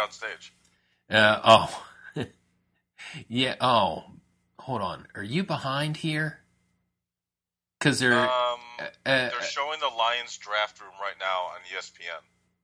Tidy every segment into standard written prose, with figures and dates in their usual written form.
on stage. Oh. Yeah, oh. Hold on. Are you behind here? Because they're... they're showing the Lions draft room right now on ESPN.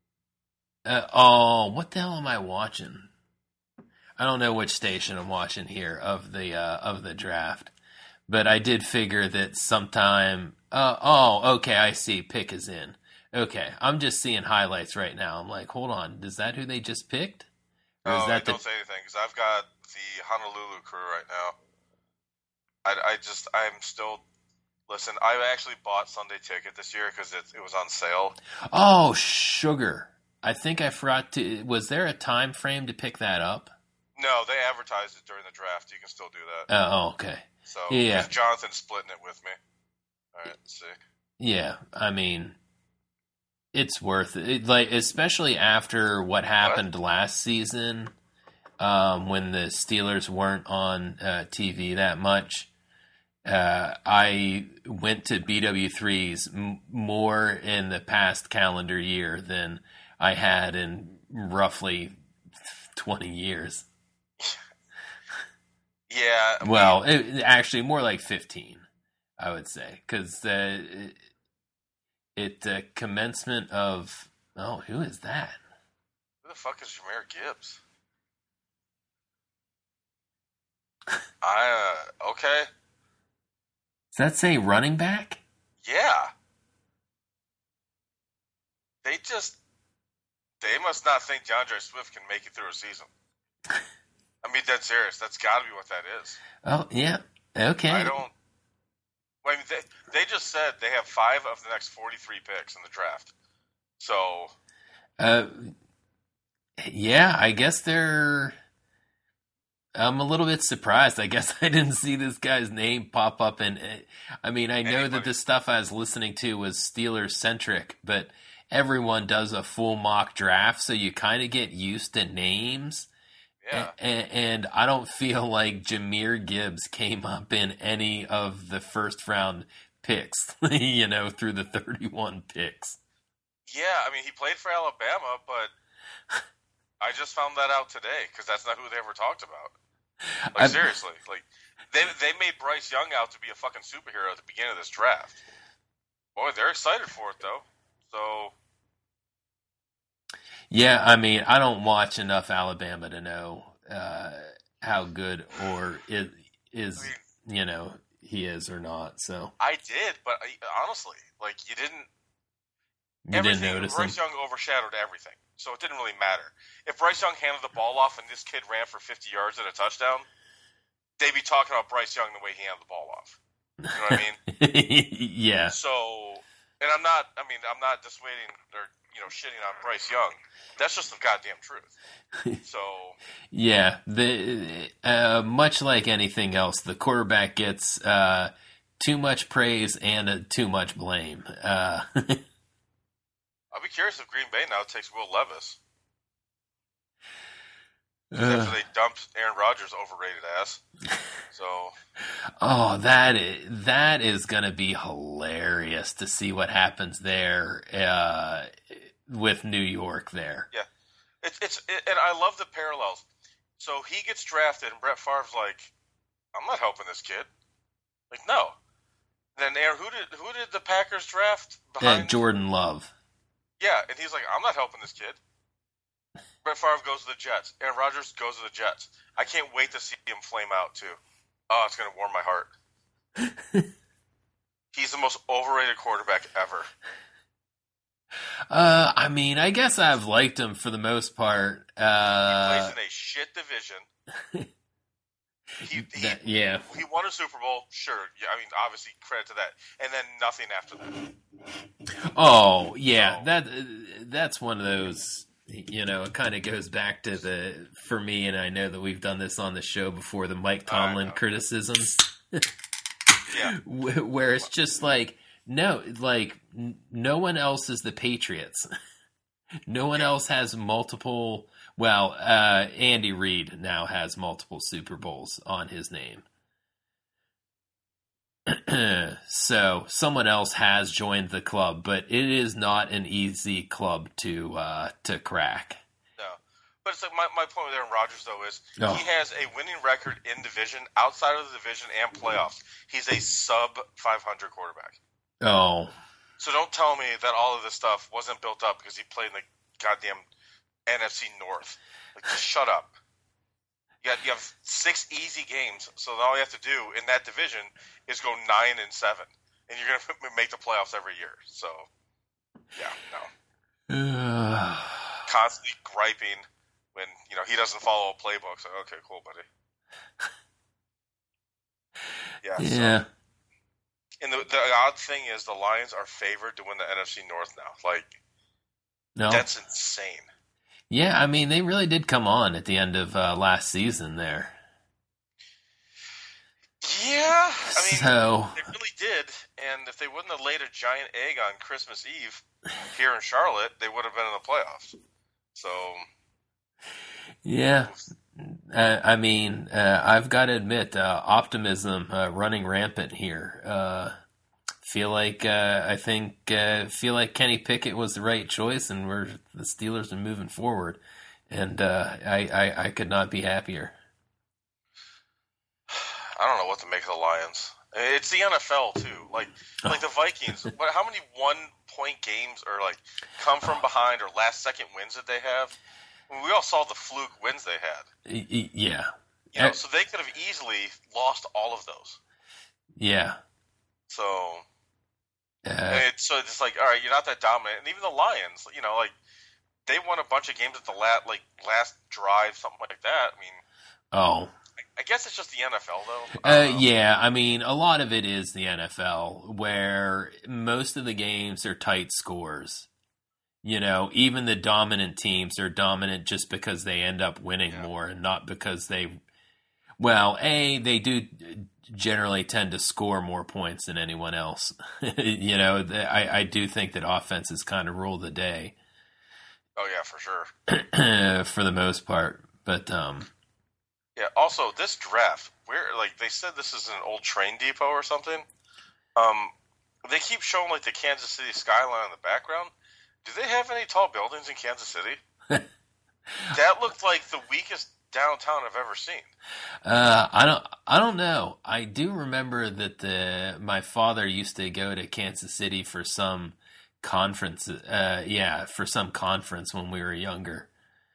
What the hell am I watching? I don't know which station I'm watching here of the draft, but I did figure that sometime. Okay, I see. Pick is in. Okay, I'm just seeing highlights right now. I'm like, hold on, is that who they just picked? Or is that don't say anything because I've got the Honolulu crew right now. I'm still. Listen, I actually bought Sunday ticket this year because it was on sale. Oh, sugar. I think I forgot to... Was there a time frame to pick that up? No, they advertised it during the draft. You can still do that. Oh, okay. So, yeah. Jonathan's splitting it with me. All right, let's see. Yeah, I mean, it's worth it. Like, especially after what happened last season, when the Steelers weren't on TV that much. I went to BW3s more in the past calendar year than I had in roughly 20 years. Yeah. Well, actually more like 15, I would say. Because commencement of... Oh, who is that? Who the fuck is Jahmyr Gibbs? Okay. Does that say running back? Yeah. They must not think DeAndre Swift can make it through a season. I mean, dead serious. That's got to be what that is. Oh, yeah. Okay. I mean, they just said they have 5 of the next 43 picks in the draft. So. Yeah, I guess they're... I'm a little bit surprised. I guess I didn't see this guy's name pop up. And I mean, I know that the stuff I was listening to was Steelers-centric, but everyone does a full mock draft, so you kind of get used to names. Yeah. And I don't feel like Jahmyr Gibbs came up in any of the first-round picks, through the 31 picks. Yeah, I mean, he played for Alabama, but I just found that out today because that's not who they ever talked about. Like, seriously. Like, they made Bryce Young out to be a fucking superhero at the beginning of this draft. Boy, they're excited for it, though. So... Yeah, I mean, I don't watch enough Alabama to know how good or he is or not. So I did, but honestly, like you didn't notice Bryce Young overshadowed everything, so it didn't really matter. If Bryce Young handed the ball off and this kid ran for 50 yards and a touchdown, they'd be talking about Bryce Young the way he handed the ball off. You know what I mean? Yeah. So, and I'm not dissuading or shitting on Bryce Young. That's just the goddamn truth. So yeah, much like anything else, the quarterback gets too much praise and too much blame. I'll be curious if Green Bay now takes Will Levis. After they dumped Aaron Rodgers' overrated ass. So. Oh, that is going to be hilarious to see what happens there with New York there. Yeah. And I love the parallels. So he gets drafted, and Brett Favre's like, I'm not helping this kid. Like, no. Then Aaron, who did the Packers draft behind? Jordan Love. Yeah, and he's like, I'm not helping this kid. Brett Favre goes to the Jets. Aaron Rodgers goes to the Jets. I can't wait to see him flame out, too. Oh, it's going to warm my heart. He's the most overrated quarterback ever. I mean, I guess I've liked him for the most part. He plays in a shit division. He won a Super Bowl, sure. Yeah, I mean, obviously, credit to that. And then nothing after that. Oh, yeah. So. That's one of those, it kind of goes back to for me, and I know that we've done this on the show before, the Mike Tomlin criticisms. Yeah. Where it's just like, no one else is the Patriots. No one else has multiple... Well, Andy Reid now has multiple Super Bowls on his name. So someone else has joined the club, but it is not an easy club to crack. No, but but it's like my point with Aaron Rodgers though is he Oh. has a winning record in division, outside of the division, and playoffs. He's a sub 500 quarterback. Oh. So don't tell me that all of this stuff wasn't built up because he played in the goddamn NFC North. Like, just shut up. You have 6 easy games, so all you have to do in that division is go 9-7, and you're gonna make the playoffs every year. So, yeah, no. Constantly griping when he doesn't follow a playbook. So okay, cool, buddy. Yeah. Yeah. So, and the odd thing is the Lions are favored to win the NFC North now. Like, No. that's insane. Yeah, I mean, they really did come on at the end of last season there. Yeah, I mean, So, they really did. And if they wouldn't have laid a giant egg on Christmas Eve here in Charlotte, they would have been in the playoffs. So, yeah. I mean, I've got to admit, optimism running rampant here. Feel like Kenny Pickett was the right choice, and the Steelers are moving forward, and I could not be happier. I don't know what to make of the Lions. It's the NFL too. Like the Vikings. How many 1-point games or like come from behind or last second wins that they have? I mean, we all saw the fluke wins they had. Yeah. So they could have easily lost all of those. Yeah. So. So it's like, all right, you're not that dominant, and even the Lions, like they won a bunch of games at the last drive, something like that. I mean, I guess it's just the NFL though. Yeah, I mean, a lot of it is the NFL, where most of the games are tight scores. Even the dominant teams are dominant just because they end up winning more, and not because they do generally tend to score more points than anyone else. I do think that offenses kind of rule the day. Oh yeah, for sure. For the most part, but yeah. Also, this draft, where they said this is an old train depot or something. They keep showing the Kansas City skyline in the background. Do they have any tall buildings in Kansas City? That looked like the weakest downtown I've ever seen. I don't know. I do remember that my father used to go to Kansas City for some conference. For some conference when we were younger,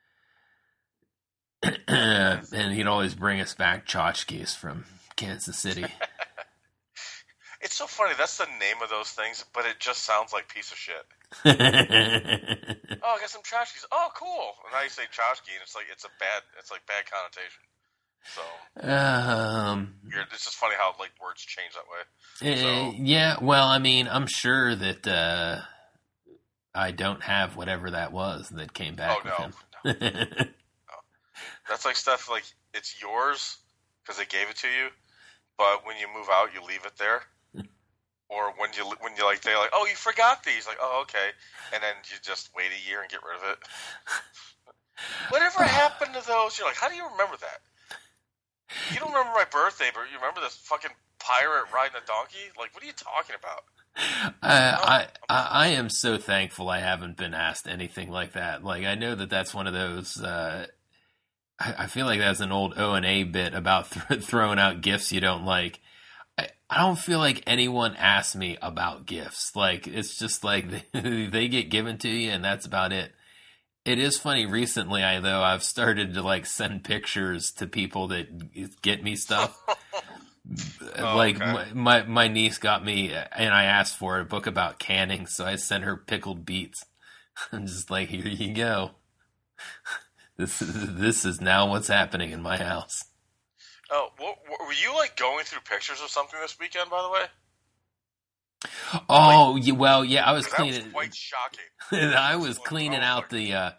and he'd always bring us back tchotchkes from Kansas City. It's so funny. That's the name of those things, but it just sounds like piece of shit. I got some tchotchkes. Oh, cool. And now you say tchotchke, and it's bad connotation. So, it's just funny how words change that way. Yeah. Well, I mean, I'm sure that I don't have whatever that was that came back with him. No. That's stuff it's yours because they gave it to you, but when you move out, you leave it there. Or when you they're like, oh, you forgot these. Like, oh, okay. And then you just wait a year and get rid of it. Whatever happened to those? You're like, how do you remember that? You don't remember my birthday, but you remember this fucking pirate riding a donkey? Like, what are you talking about? I am so thankful I haven't been asked anything like that. I know that's one of those. I feel like that's an old O&A bit about throwing out gifts you don't like. I don't feel like anyone asks me about gifts. It's just they get given to you and that's about it. It is funny recently, I've started to send pictures to people that get me stuff. Okay. My niece got me, and I asked for a book about canning, so I sent her pickled beets. I'm just like, here you go. This is now what's happening in my house. Oh, were you going through pictures of something this weekend? By the way. Oh, yeah. I was cleaning. That was quite shocking. I was cleaning out the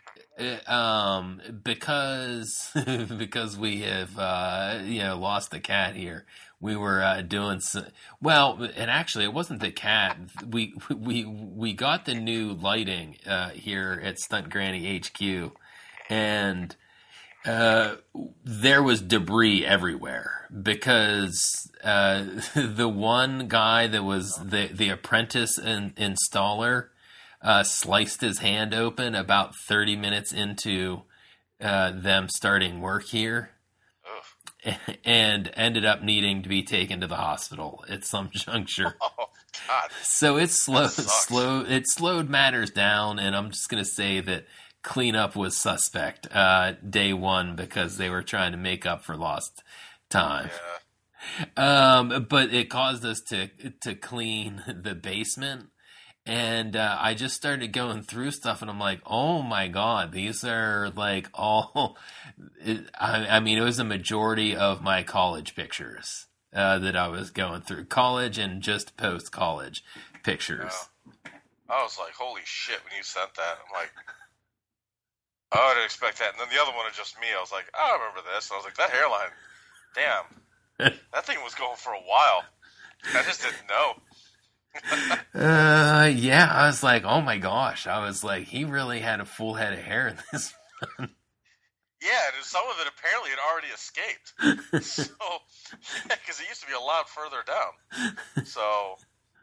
because we have lost the cat here. We were doing and actually it wasn't the cat. We got the new lighting here at Stunt Granny HQ, and there was debris everywhere because the one guy that was the apprentice installer sliced his hand open about 30 minutes into them starting work here, and ended up needing to be taken to the hospital at some juncture. Oh God! So it slowed matters down, and I'm just gonna say that cleanup was suspect day one because they were trying to make up for lost time. But it caused us to clean the basement, and I just started going through stuff, and I'm like, oh my God, these are like all. I mean, it was a majority of my college pictures that I was going through, college and just post college pictures. I was like, holy shit! When you sent that, I'm like, I didn't expect that. And then the other one was just me. I was like, I remember this. And I was like, that hairline, damn. That thing was going for a while. I just didn't know. Yeah, I was like, oh my gosh. I was like, he really had a full head of hair in this one. Yeah, and some of it apparently had already escaped. So, because it used to be a lot further down. So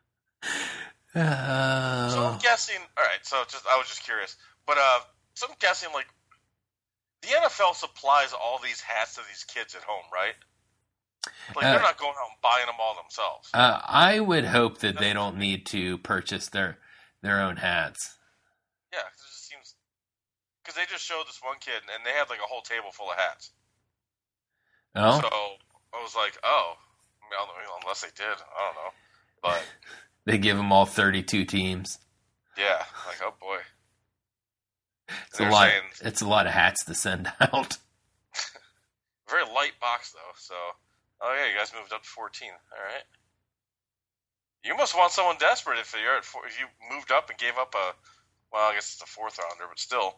I'm guessing. All right, so I was just curious, but so I'm guessing like the NFL supplies all these hats to these kids at home, right? Like they're not going out and buying them all themselves. I would hope that they don't need to purchase their own hats. Yeah, it just seems because they just showed this one kid and they had like a whole table full of hats. Oh, so I was like, oh, I mean, I don't know, unless they did, I don't know, but they give them all 32 teams. Yeah, like oh boy, it's a lot. It's a lot of hats to send out. Very light box though, so. Oh yeah, you guys moved up to 14. All right. You must want someone desperate if you're at if you moved up and gave up well, I guess it's a fourth rounder, but still.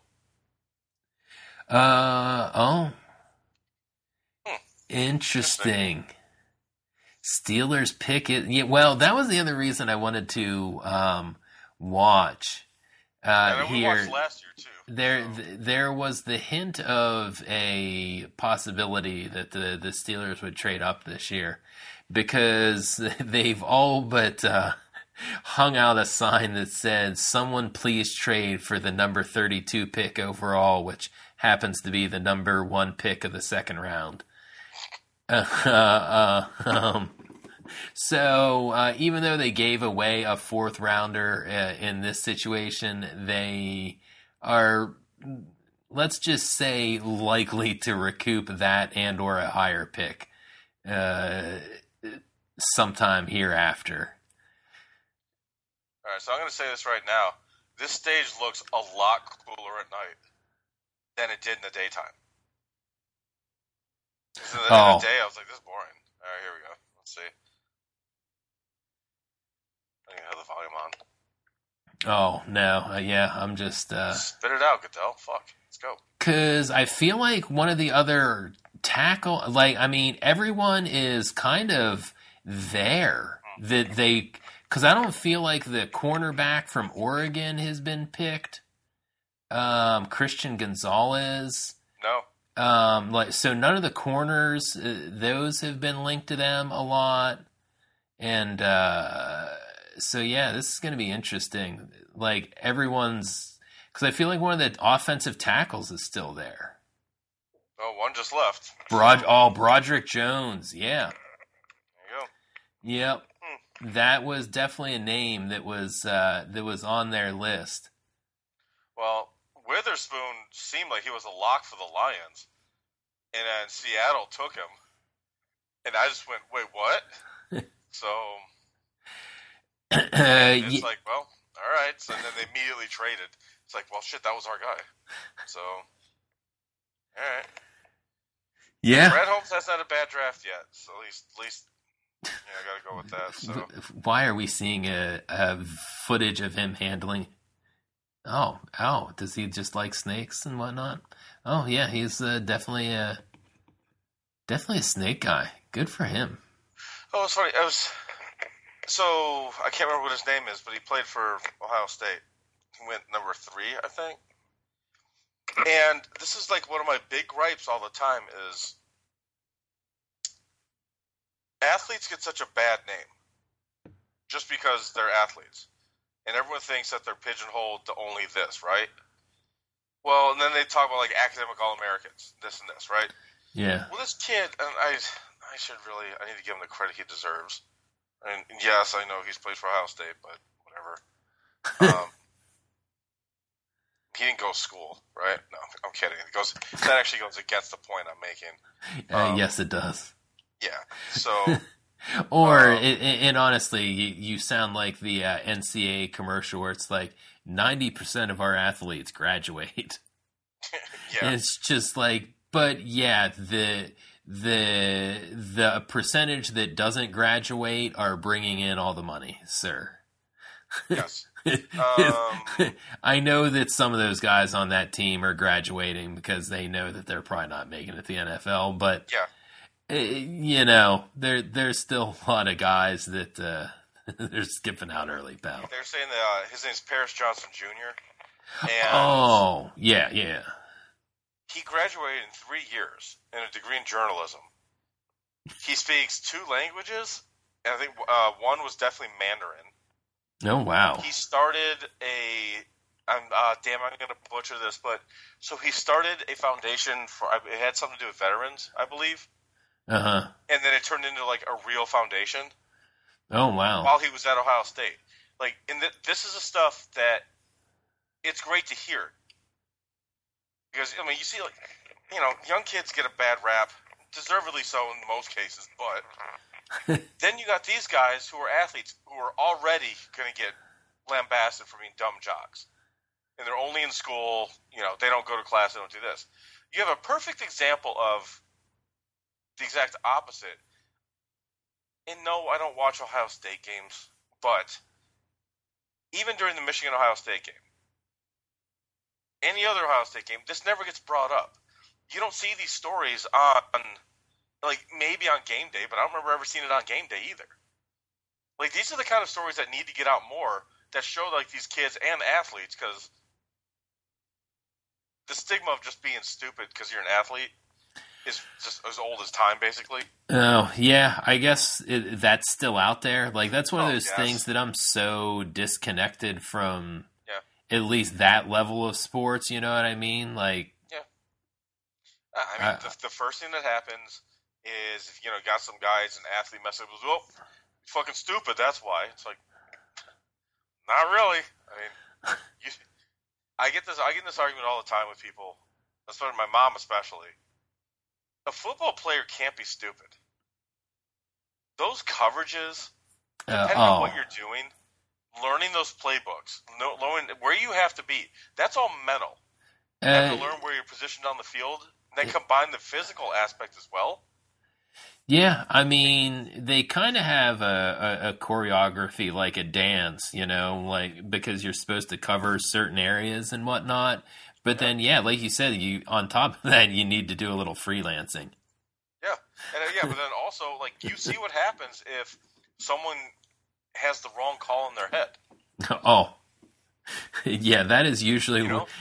Interesting. Steelers pick it. Yeah, well, that was the other reason I wanted to watch. We watched last year too. There was the hint of a possibility that the Steelers would trade up this year because they've all but hung out a sign that said, "Someone please trade for the number 32 pick overall," which happens to be the number 1 pick of the second round. So even though they gave away a fourth rounder in this situation, they are, let's just say, likely to recoup that and or a higher pick sometime hereafter. All right, so I'm going to say this right now. This stage looks a lot cooler at night than it did in the daytime. In the day, I was like, this is boring. All right, here we go. Let's see. I think I have the volume on. Oh, no. Yeah, I'm just... Spit it out, Goodell. Fuck. Let's go. Because I feel like one of the other tackle... Like, I mean, everyone is kind of there. That they... Because I don't feel like the cornerback from Oregon has been picked. Christian Gonzalez. No. So none of the corners, those have been linked to them a lot. And... So, yeah, this is going to be interesting. Like, everyone's... Because I feel like one of the offensive tackles is still there. Oh, one just left. Broderick Jones, yeah. There you go. Yep. That was definitely a name that was on their list. Well, Witherspoon seemed like he was a lock for the Lions. And then Seattle took him. And I just went, wait, what? So... it's like, well, all right. So then they immediately traded. It's like, well, shit, that was our guy. So, all right. Yeah. Brad Holmes has not a bad draft yet. So at least, yeah, I got to go with that. So why are we seeing a footage of him handling? Oh, does he just like snakes and whatnot? Oh yeah, he's definitely a snake guy. Good for him. Oh, it's funny. So, I can't remember what his name is, but he played for Ohio State. He went number 3, I think. And this is like one of my big gripes all the time is athletes get such a bad name just because they're athletes. And everyone thinks that they're pigeonholed to only this, right? Well, and then they talk about like academic All-Americans, this and this, right? Yeah. Well, this kid, and I need to give him the credit he deserves. And yes, I know he's played for Ohio State, but whatever. He didn't go to school, right? No, I'm kidding. That actually goes against the point I'm making. Yes, it does. Yeah. So. And honestly, you sound like the NCAA commercial where it's like 90% of our athletes graduate. Yeah. It's just like, but yeah, the percentage that doesn't graduate are bringing in all the money, sir. Yes. I know that some of those guys on that team are graduating because they know that they're probably not making it to the NFL, but yeah. There's still a lot of guys that they're skipping out early, pal. They're saying that his name's Paris Johnson Jr. And oh, yeah. He graduated in 3 years in a degree in journalism. He speaks 2 languages, and I think one was definitely Mandarin. Oh, wow. He started I'm going to butcher this, but so he started a foundation it had something to do with veterans, I believe. Uh-huh. And then it turned into like a real foundation. Oh, wow. While he was at Ohio State. Like, and this is the stuff that it's great to hear. Because, I mean, you see, like, young kids get a bad rap, deservedly so in most cases, but then you got these guys who are athletes who are already going to get lambasted for being dumb jocks. And they're only in school, they don't go to class, they don't do this. You have a perfect example of the exact opposite. And no, I don't watch Ohio State games, but even during the Michigan-Ohio State game, any other Ohio State game, this never gets brought up. You don't see these stories on, like, maybe on game day, but I don't remember ever seeing it on game day either. Like, these are the kind of stories that need to get out more that show, like, these kids and athletes, because the stigma of just being stupid because you're an athlete is just as old as time, basically. Oh, yeah, I guess that's still out there. Like, that's one of those things that I'm so disconnected from at least that level of sports, you know what I mean? Like, yeah. I mean, the first thing that happens is, if, got some guys, an athlete mess up, well, fucking stupid, that's why. It's like, not really. I mean, I get this argument all the time with people, especially my mom especially. A football player can't be stupid. Those coverages, depending on what you're doing, learning those playbooks, knowing where you have to be, that's all mental. You have to learn where you're positioned on the field, and then combine the physical aspect as well. Yeah, I mean, they kind of have a choreography like a dance, like because you're supposed to cover certain areas and whatnot. But then, like you said, on top of that, you need to do a little freelancing. Yeah, but then also, like, you see what happens if someone has the wrong call in their head. Oh, yeah, that is usually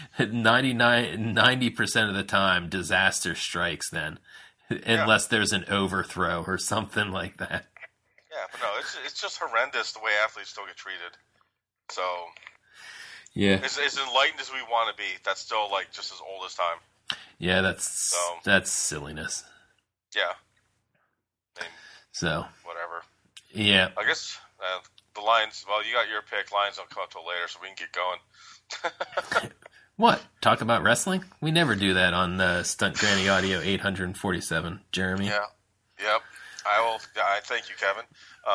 90% of the time disaster strikes then. Unless there's an overthrow or something like that. Yeah, but no, it's just horrendous the way athletes still get treated. So, yeah, as enlightened as we want to be, that's still like just as old as time. Yeah, that's silliness. Yeah. I mean, so whatever. Yeah, I guess the Lions. Well, you got your pick. Lions don't come up till later, so we can get going. What? Talk about wrestling? We never do that on Stunt Granny Audio 847, Jeremy. Yeah. Yep. I thank you, Kevin.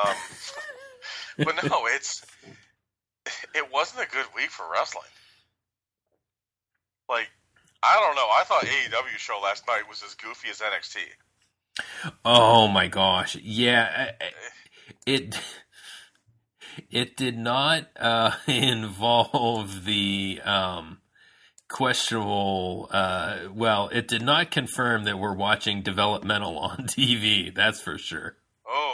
But no, it wasn't a good week for wrestling. Like, I don't know. I thought AEW show last night was as goofy as NXT. Oh my gosh. Yeah. It did not involve the questionable, it did not confirm that we're watching developmental on TV, that's for sure. Oh.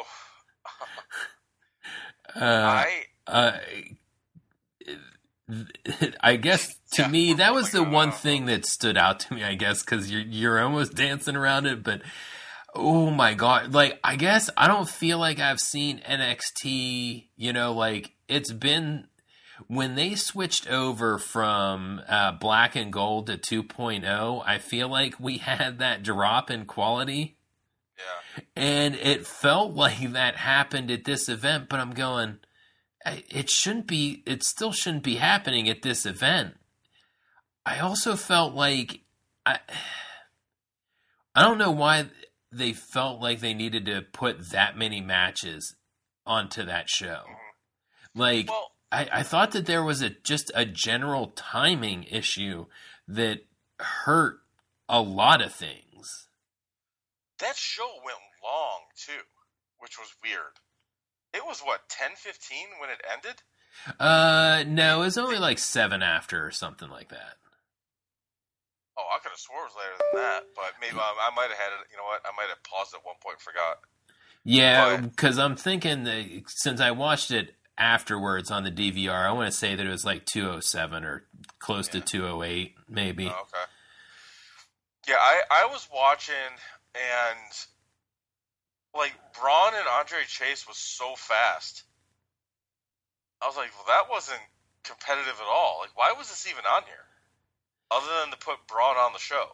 I guess to me that was the one thing that stood out to me, I guess, because you're almost dancing around it, but oh my god, like, I guess I don't feel like I've seen NXT, like, it's been when they switched over from Black and Gold to 2.0, I feel like we had that drop in quality. Yeah. And it felt like that happened at this event, but I'm going, it still shouldn't be happening at this event. I also felt like, I don't know why they felt like they needed to put that many matches onto that show. Like, Well, I thought that there was just a general timing issue that hurt a lot of things. that show went long, too, which was weird. It was, 10:15 when it ended? No, it was only like 7 after or something like that. Oh, I could have swore it was later than that, but maybe I might have had it. You know what? I might have paused at one point and forgot. Yeah, because I'm thinking that since I watched it afterwards on the DVR, I want to say that it was like 2:07 or close to 2:08, maybe. Oh, okay. Yeah, I was watching, and like Braun and Andre Chase was so fast. I was like, well, that wasn't competitive at all. Like, why was this even on here? Other than to put Braun on the show.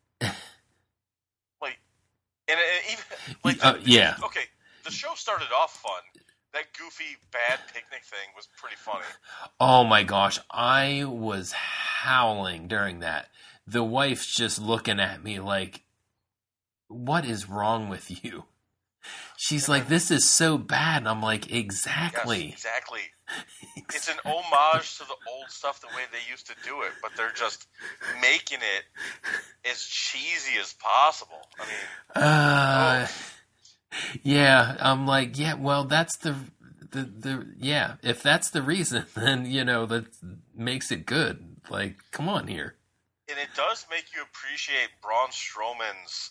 Like, and even like, yeah. Okay, the show started off fun. That goofy bad picnic thing was pretty funny. Oh my gosh, I was howling during that. The wife's just looking at me like, what is wrong with you? She's like, this is so bad. And I'm like, exactly. Yes, exactly. It's an homage to the old stuff the way they used to do it, but they're just making it as cheesy as possible. I mean, yeah, I'm like, yeah, well, that's the yeah, if that's the reason, then, that makes it good. Like, come on here. And it does make you appreciate Braun Strowman's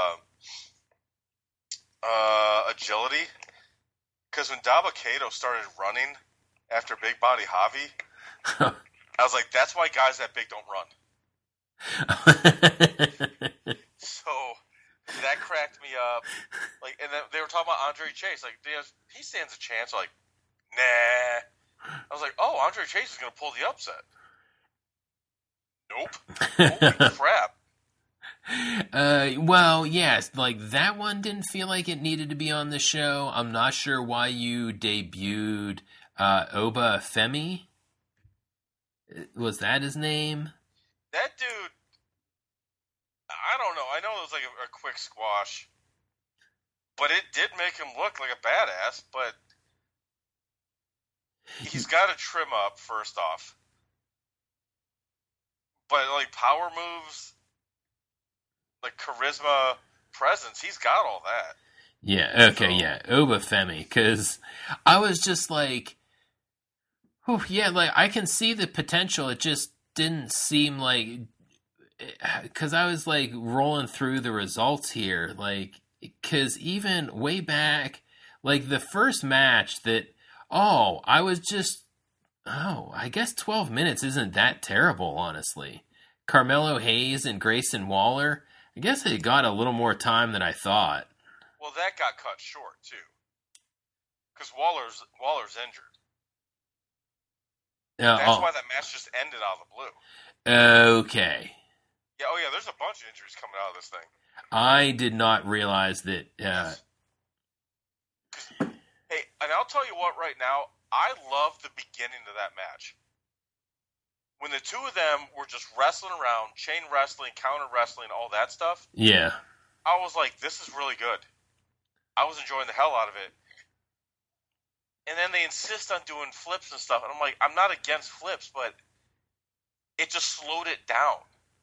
agility, because when Dabba-Kato started running after Big Body Javi, I was like, that's why guys that big don't run. So that cracked me up. Like, and then they were talking about Andre Chase. Like, he stands a chance. Like, nah. I was like, oh, Andre Chase is going to pull the upset. Nope. Holy crap. Well, yes, like that one didn't feel like it needed to be on the show. I'm not sure why you debuted Oba Femi. Was that his name? That dude, I don't know. I know it was like a quick squash, but it did make him look like a badass, but he's got to trim up, first off. But, like, power moves, like charisma, presence, he's got all that. Yeah, okay, yeah. Oba Femi, because I was just like, oh, yeah, like, I can see the potential. It just didn't seem like, because I was, like, rolling through the results here, like, because even way back, like, the first match that, I guess 12 minutes isn't that terrible, honestly. Carmelo Hayes and Grayson Waller, I guess they got a little more time than I thought. Well, that got cut short, too. Because Waller's injured. That's why that match just ended out of the blue. Okay. Yeah, there's a bunch of injuries coming out of this thing. I did not realize that. Yes. Hey, and I'll tell you what right now, I love the beginning of that match. When the two of them were just wrestling around, chain wrestling, counter wrestling, all that stuff. Yeah. I was like, this is really good. I was enjoying the hell out of it. And then they insist on doing flips and stuff. And I'm like, I'm not against flips, but it just slowed it down.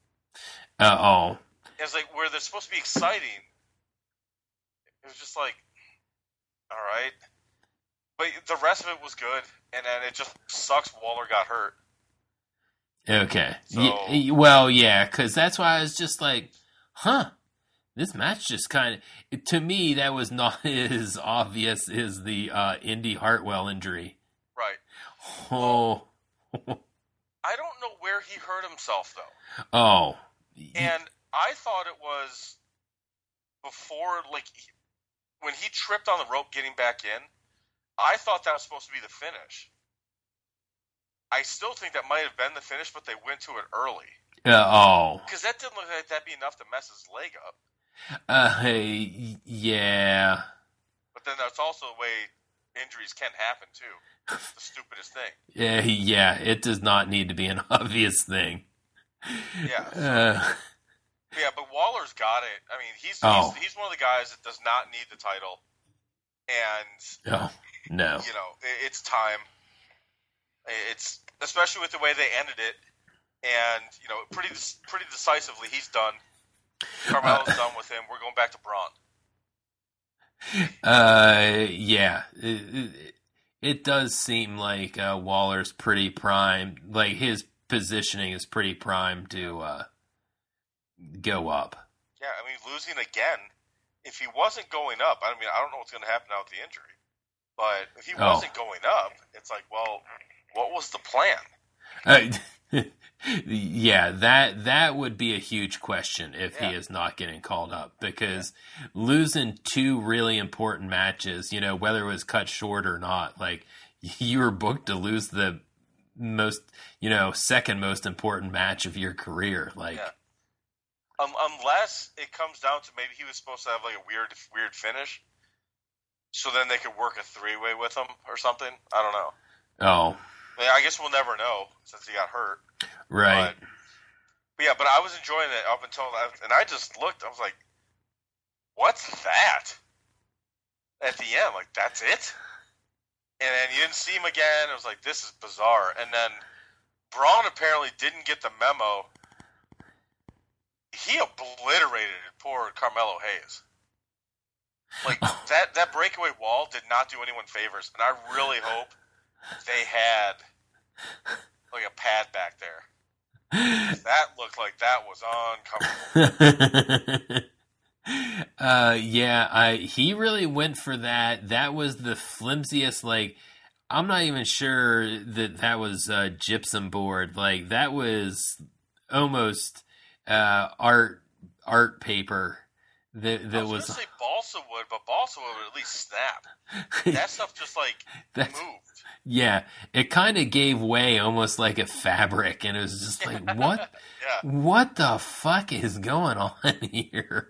It's like where they're supposed to be exciting. It was just like, all right. But the rest of it was good. And then it just sucks Waller got hurt. Okay. So, well, yeah, because that's why I was just like, this match just kind of, to me, that was not as obvious as the Indy Hartwell injury. Right. Oh. I don't know where he hurt himself, though. Oh. And I thought it was before, like, when he tripped on the rope getting back in, I thought that was supposed to be the finish. I still think that might have been the finish, but they went to it early. Oh. Because that didn't look like that'd be enough to mess his leg up. Yeah. But then that's also the way injuries can happen, too. It's the stupidest thing. Yeah, it does not need to be an obvious thing. Yeah. Yeah, but Waller's got it. I mean, he's one of the guys that does not need the title. And, no. You know, it's time. It's, especially with the way they ended it. And, you know, pretty decisively, he's done. Carmelo's done with him. We're going back to Braun. Yeah. It does seem like Waller's pretty primed. Like, his positioning is pretty primed to go up. Yeah, I mean, losing again, if he wasn't going up, I mean, I don't know what's going to happen now with the injury. But if he wasn't going up, it's like, well, what was the plan? Yeah, that would be a huge question if he is not getting called up, because losing two really important matches, you know, whether it was cut short or not, like, you were booked to lose the most, you know, second most important match of your career. Like, unless it comes down to maybe he was supposed to have like a weird finish, so then they could work a three-way with him or something. I don't know. Oh. I mean, I guess we'll never know since he got hurt. Right. But I was enjoying it up until that, and I just looked. I was like, "What's that?" At the end, like, that's it. And then you didn't see him again. It was like, this is bizarre. And then Braun apparently didn't get the memo. He obliterated poor Carmelo Hayes. Like, that breakaway wall did not do anyone favors, and I really hope they had like a pad back there. That looked like that was uncomfortable. He really went for that. That was the flimsiest, like, I'm not even sure that was gypsum board. Like, that was almost art paper. That was going to say balsa wood, but balsa wood would at least snap. That stuff just like moved. Yeah, it kind of gave way almost like a fabric, and it was just like, what? What the fuck is going on here?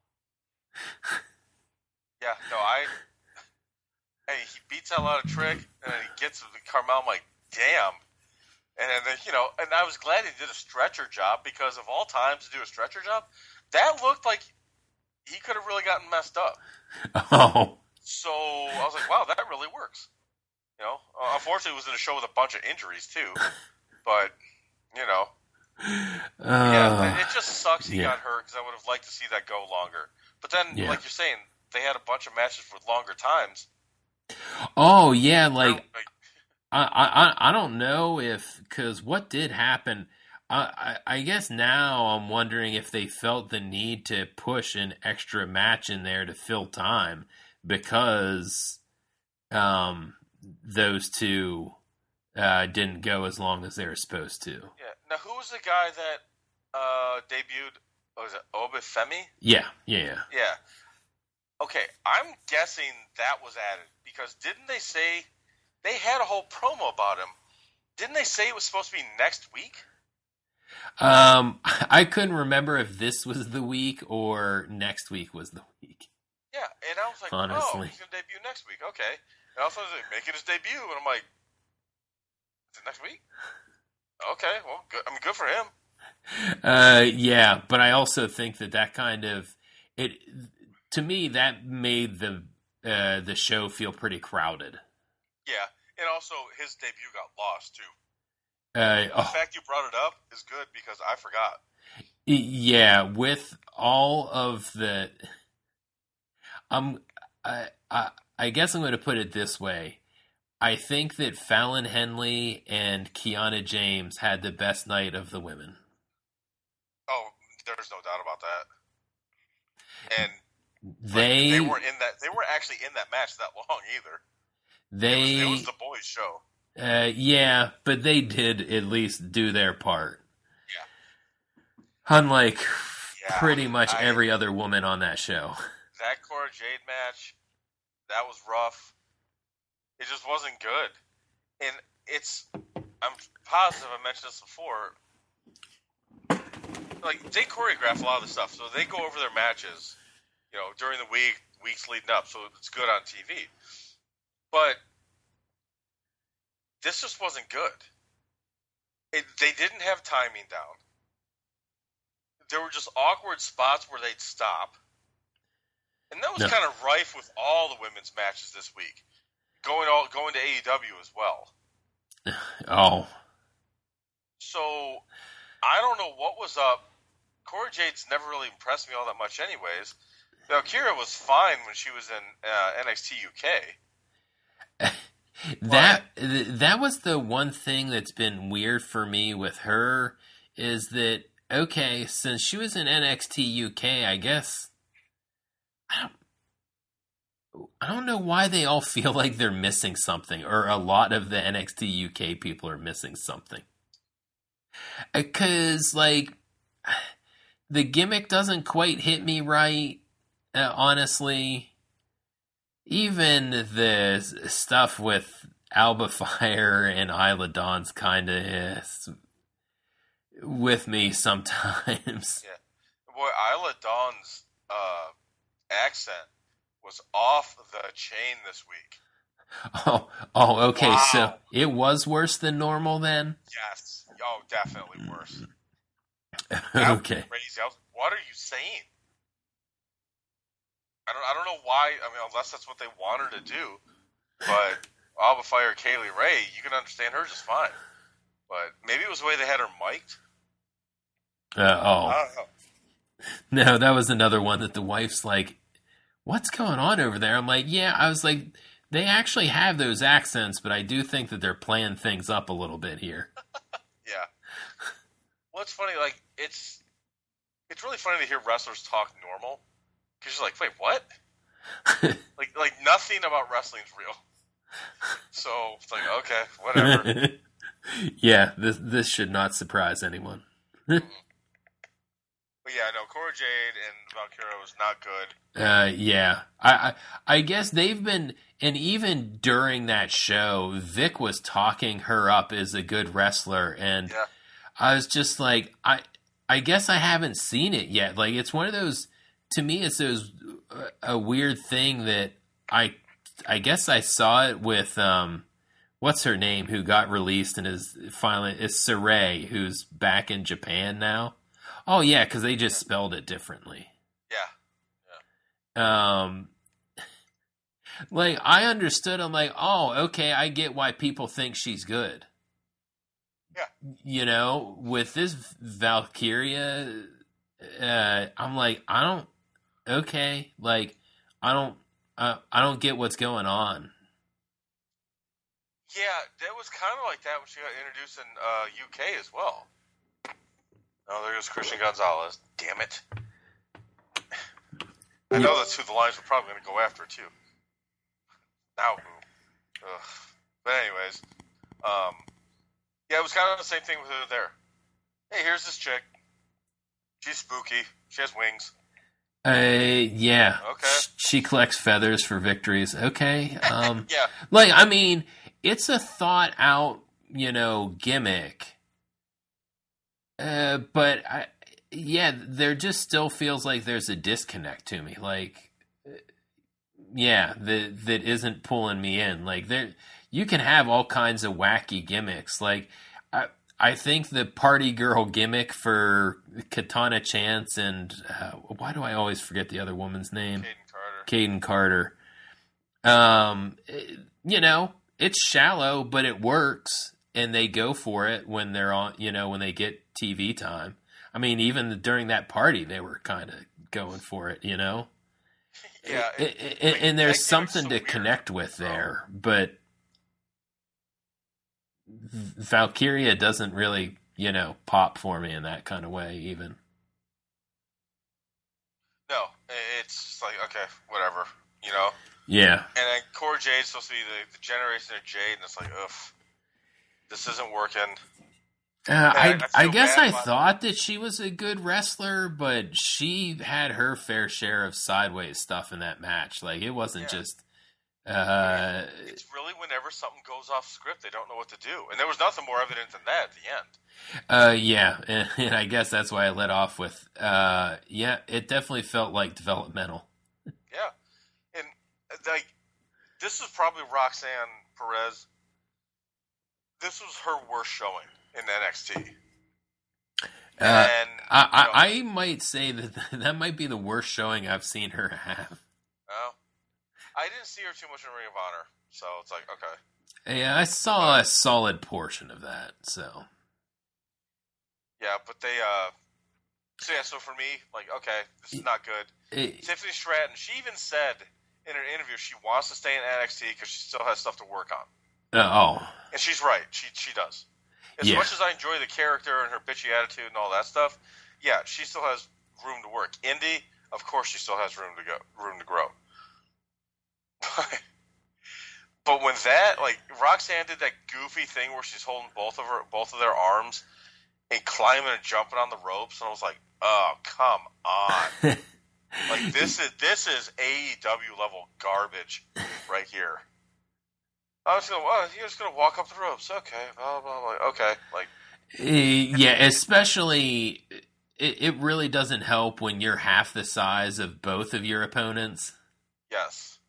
Yeah, no, hey, he beats that lot of trick, and then he gets the Carmel. I'm like, damn. And then, you know, and I was glad he did a stretcher job, because of all times to do a stretcher job, that looked like he could have really gotten messed up. Oh. So I was like, wow, that really works. You know, unfortunately, it was in a show with a bunch of injuries too. But, you know, it just sucks he got hurt, because I would have liked to see that go longer. But then, like you're saying, they had a bunch of matches with longer times. Oh yeah, like I don't know if, because what did happen. I guess now I'm wondering if they felt the need to push an extra match in there to fill time, because those two didn't go as long as they were supposed to. Yeah. Now, who was the guy that debuted? Was it Obafemi? Yeah. Okay, I'm guessing that was added, because didn't they say they had a whole promo about him? Didn't they say it was supposed to be next week? I couldn't remember if this was the week or next week was the week. Yeah, and I was like, honestly, he's going to debut next week. Okay. And also, he's like, making his debut, and I'm like, is it next week? Okay, well, good. I mean, good for him. Yeah, but I also think that kind of it, to me, that made the show feel pretty crowded. Yeah, and also his debut got lost too. The fact you brought it up is good, because I forgot. Yeah, with all of the, I guess I'm going to put it this way. I think that Fallon Henley and Kiana James had the best night of the women. Oh, there's no doubt about that. And they weren't in that. They weren't actually in that match that long either. It was the boys' show. Yeah, but they did at least do their part. Yeah. Unlike pretty much every other woman on that show. That Cora Jade match, that was rough. It just wasn't good. And I'm positive I mentioned this before. Like, they choreograph a lot of the stuff, so they go over their matches, during the weeks leading up, so it's good on TV. But this just wasn't good. They didn't have timing down. There were just awkward spots where they'd stop. And that was kind of rife with all the women's matches this week. Going to AEW as well. Oh. So, I don't know what was up. Cora Jade's never really impressed me all that much anyways. Valkyria was fine when she was in NXT UK. That was the one thing that's been weird for me with her, is that, okay, since she was in NXT UK, I guess I don't know why they all feel like they're missing something, or a lot of the NXT UK people are missing something. Because, like, the gimmick doesn't quite hit me right, honestly. Even the stuff with Alba Fire and Isla Dawn's kind of is with me sometimes. Yeah. Boy, Isla Dawn's accent was off the chain this week. Oh, okay. Wow. So it was worse than normal then? Yes. Oh, definitely worse. Okay. Crazy. What are you saying? I don't know why. I mean, unless that's what they want her to do. But Alba Fire, Kaylee Ray, you can understand her just fine. But maybe it was the way they had her mic'd. I don't know. No, that was another one that the wife's like, what's going on over there? I'm like, yeah, I was like, they actually have those accents, but I do think that they're playing things up a little bit here. Yeah. Well, it's funny, like, it's really funny to hear wrestlers talk normal, because you're like, wait, what? like nothing about wrestling's real. So, it's like, okay, whatever. Yeah, this should not surprise anyone. But yeah, no, Cora Jade and Valkyria was not good. Yeah. I guess they've been, and even during that show, Vic was talking her up as a good wrestler, and Yeah. I was just like, I guess I haven't seen it yet. Like, it's one of those, to me, it's a weird thing that I guess I saw it with, what's her name, who got released and is finally, it's Saray, who's back in Japan now. Oh, yeah, because they just spelled it differently. Yeah. Like, I understood. I'm like, oh, okay, I get why people think she's good. Yeah. With this Valkyria, I'm like, I don't get what's going on. Yeah, that was kind of like that when she got introduced in UK as well. Oh, there goes Christian Gonzalez. Damn it. I know that's who the Lions were probably going to go after, too. Now who? Ugh. But anyways, yeah, it was kind of the same thing with her there. Hey, here's this chick. She's spooky. She has wings. Yeah. Okay. She collects feathers for victories. Okay. Yeah. Like, I mean, it's a thought out, gimmick. But there just still feels like there's a disconnect to me. Like, yeah, that isn't pulling me in. Like, you can have all kinds of wacky gimmicks. Like, I think the party girl gimmick for Katana Chance and why do I always forget the other woman's name? Caden Carter. It's shallow, but it works, and they go for it when they're on. When they get TV time. I mean, even during that party, they were kind of going for it. Yeah, and there's something to connect with there, but Valkyria doesn't really, pop for me in that kind of way, even. No, it's just like, okay, whatever, Yeah. And then Cora Jade's supposed to be the generation of Jade, and it's like, ugh, this isn't working. I guess I thought that she was a good wrestler, but she had her fair share of sideways stuff in that match. Like, it wasn't just It's really whenever something goes off script, they don't know what to do. And there was nothing more evident than that at the end. Yeah, and I guess that's why I let off with, yeah, it definitely felt like developmental. Yeah. And, like, this is probably Roxanne Perez. This was her worst showing in NXT. And, I might say that might be the worst showing I've seen her have. Oh. I didn't see her too much in Ring of Honor, so it's like, okay. Yeah, I saw a solid portion of that, so. Yeah, but so for me, like, okay, this is not good. Tiffany Stratton, she even said in an interview she wants to stay in NXT because she still has stuff to work on. And she's right. She does. As much as I enjoy the character and her bitchy attitude and all that stuff, yeah, she still has room to work. Indy, of course, she still has room to grow. But when Roxanne did that goofy thing where she's holding both of their arms and climbing and jumping on the ropes, and I was like, oh, come on. Like, this is AEW level garbage right here. You're just gonna walk up the ropes, okay? Blah, blah, blah. Okay, like, yeah. Especially, it really doesn't help when you're half the size of both of your opponents. Yes.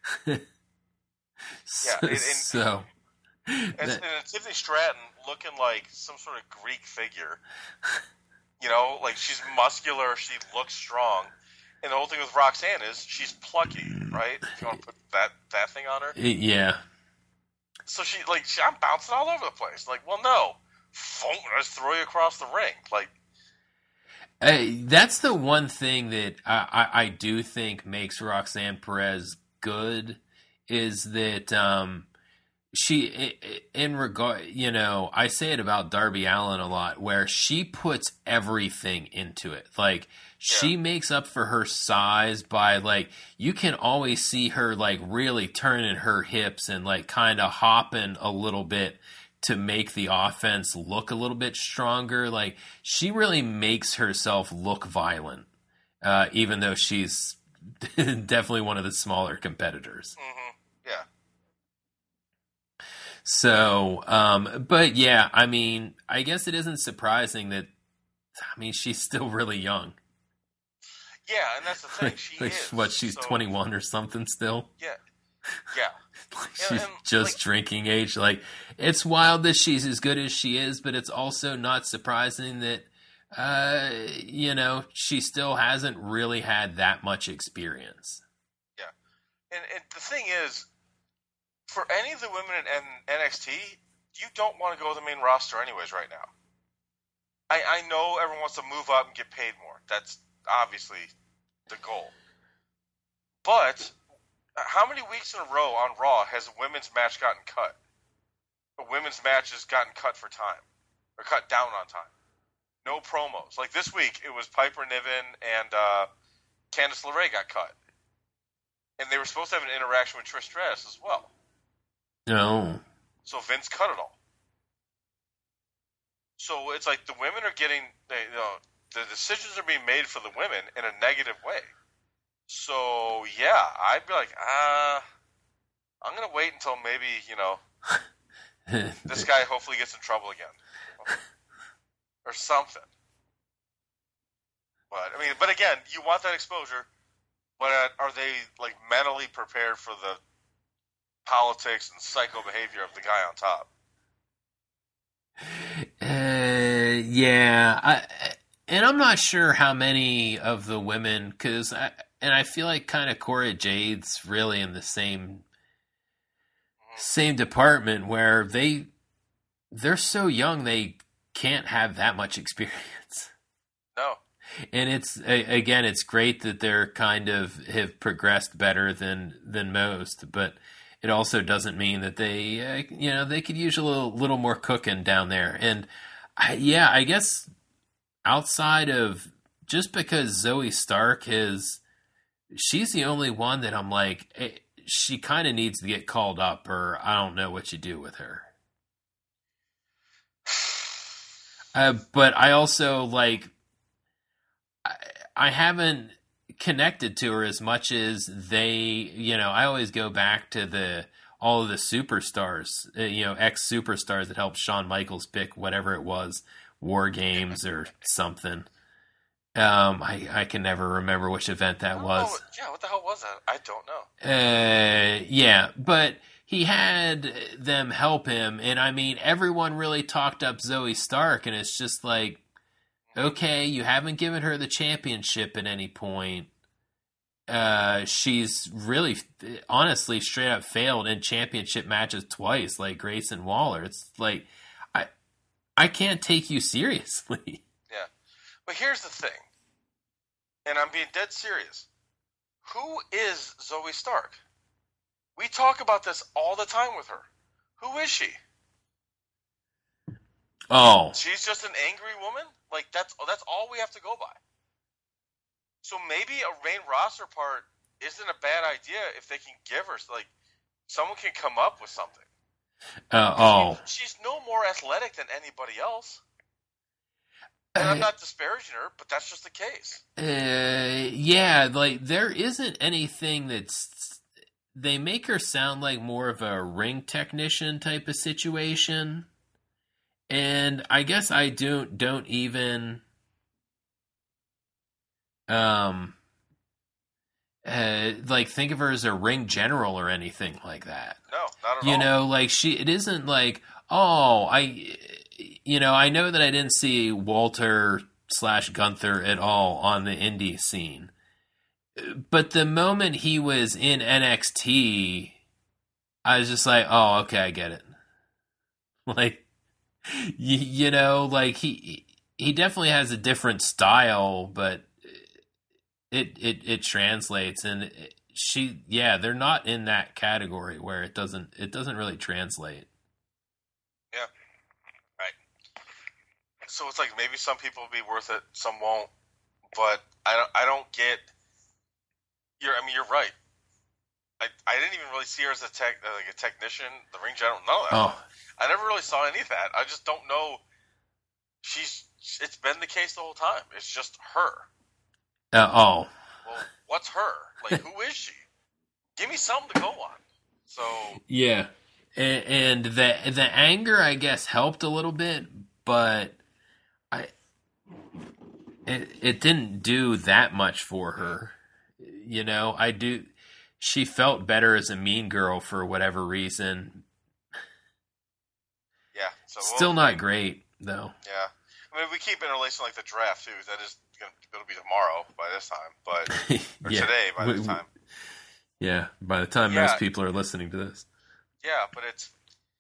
So, and Tiffany Stratton looking like some sort of Greek figure. You know, like, she's muscular, she looks strong. And the whole thing with Roxanne is she's plucky, right? If you want to put that thing on her. Yeah. So I'm bouncing all over the place. Like, well, no. I just throw you across the ring. Like, that's the one thing that I do think makes Roxanne Perez good is that she, in regard, you know, I say it about Darby Allin a lot, where she puts everything into it. Like, she makes up for her size by, like, you can always see her, like, really turning her hips and, like, kind of hopping a little bit to make the offense look a little bit stronger. Like, she really makes herself look violent, even though she's definitely one of the smaller competitors. Mm-hmm. Yeah. So, but yeah, I mean, I guess it isn't surprising that, I mean, she's still really young. Yeah, and that's the thing. She like, is. What, she's 21 or something still? Yeah. Like, she's just drinking age. Like, it's wild that she's as good as she is, but it's also not surprising that, you know, she still hasn't really had that much experience. Yeah. And the thing is, for any of the women in NXT, you don't want to go to the main roster anyways right now. I know everyone wants to move up and get paid more. That's obviously the goal. But how many weeks in a row on Raw has a women's match gotten cut? A women's match has gotten cut for time. Or cut down on time. No promos. Like this week, it was Piper Niven and Candice LeRae got cut. And they were supposed to have an interaction with Trish Stratus as well. No. So Vince cut it all. So it's like the women are getting, you know, the decisions are being made for the women in a negative way. So yeah, I'd be like, I'm gonna wait until maybe, you know, this guy hopefully gets in trouble again, or something. But again, you want that exposure. But are they like mentally prepared for the politics and psycho behavior of the guy on top? Yeah, and I'm not sure how many of the women, because I feel like kind of Cora Jade's really in the same department where they're so young they can't have that much experience. No. And it's great that they're kind of have progressed better than most, but it also doesn't mean that they, they could use a little more cooking down there. And I guess outside of just because Zoe Stark she's the only one that I'm like, she kind of needs to get called up, or I don't know what you do with her. But I also like, I haven't connected to her as much as they, I always go back to all of the superstars, ex-superstars that helped Shawn Michaels pick whatever it was, War Games or something. I can never remember which event that was. Yeah, what the hell was that? I don't know. Yeah, but he had them help him, and I mean, everyone really talked up Zoe Stark, and it's just like, okay, you haven't given her the championship at any point. She's really, honestly, straight up failed in championship matches twice, like Grayson Waller. It's like, I can't take you seriously. Yeah. But here's the thing, and I'm being dead serious. Who is Zoe Stark? We talk about this all the time with her. Who is she? Oh. She's just an angry woman? Like, that's all we have to go by. So maybe a main roster part isn't a bad idea if they can give her, like, someone can come up with something. She's no more athletic than anybody else. And I'm not disparaging her, but that's just the case. Yeah, like, there isn't anything that's... They make her sound like more of a ring technician type of situation. And I guess I don't even... think of her as a ring general or anything like that. No, not at all. Like it isn't like, I know that I didn't see Walter / Gunther at all on the indie scene. But the moment he was in NXT, I was just like, oh, okay, I get it. Like, like he definitely has a different style, but it translates, and they're not in that category where it doesn't really translate. Yeah, right. So it's like maybe some people will be worth it, some won't, but I don't get. You're right. I didn't even really see her as a technician, the ring general. No, I never really saw any of that. I just don't know. It's been the case the whole time. It's just her. Well, what's her? Like, who is she? Give me something to go on. So yeah, and the anger, I guess, helped a little bit, but it didn't do that much for her. She felt better as a mean girl for whatever reason. Yeah. So still not great though. Yeah. I mean, we keep in relation like the draft too. That is it'll be tomorrow by this time, but or today by this time. Yeah, by the time most people are listening to this. Yeah, but it's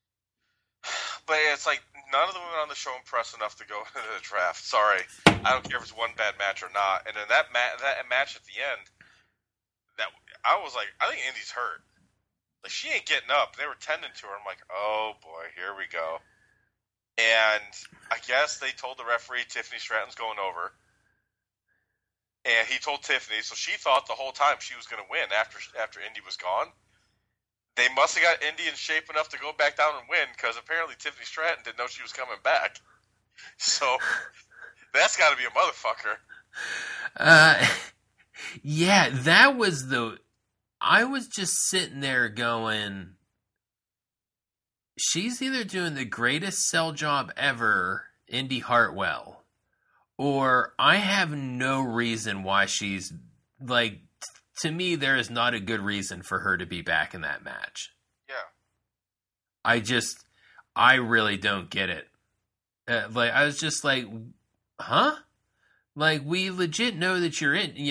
like none of the women on the show impressed enough to go into the draft. Sorry, I don't care if it's one bad match or not. And then that match at the end, that I was like, I think Indy's hurt. Like, she ain't getting up. They were tending to her. I'm like, oh boy, here we go. And I guess they told the referee Tiffany Stratton's going over. And he told Tiffany, so she thought the whole time she was going to win after Indy was gone. They must have got Indy in shape enough to go back down and win, because apparently Tiffany Stratton didn't know she was coming back. So that's got to be a motherfucker. Yeah, that was I was just sitting there going, she's either doing the greatest sell job ever, Indy Hartwell, or I have no reason why she's, like, to me, there is not a good reason for her to be back in that match. Yeah. I really don't get it. I was just like, huh? Like, we legit know that you're in,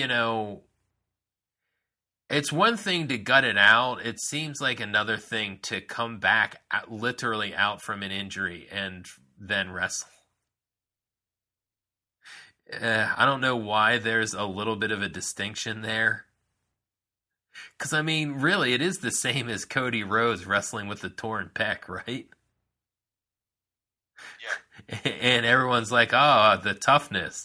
it's one thing to gut it out. It seems like another thing to come back literally out from an injury and then wrestle. I don't know why there's a little bit of a distinction there. Because, I mean, really, it is the same as Cody Rhodes wrestling with the torn pec, right? Yeah. And everyone's like, the toughness.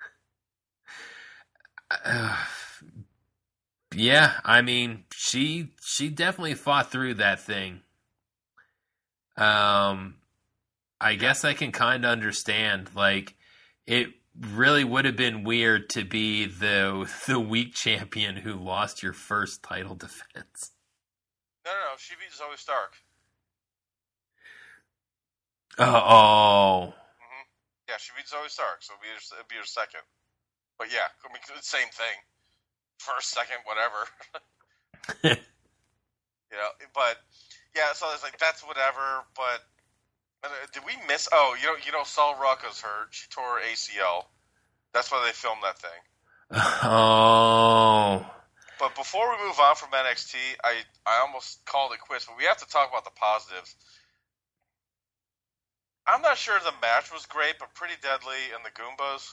Yeah, I mean, she definitely fought through that thing. I guess I can kind of understand. Like, it really would have been weird to be the weak champion who lost your first title defense. No. She beat Zoe Stark. Oh. Mm-hmm. Yeah, she beat Zoe Stark, so it'd be her second. But yeah, I mean, it's the same thing. First, second, whatever. But yeah, so it's like that's whatever. But did we miss? Oh, Sol Rucka's hurt. She tore her ACL. That's why they filmed that thing. Oh. But before we move on from NXT, I almost called it quits, but we have to talk about the positives. I'm not sure the match was great, but Pretty Deadly and the Goombas.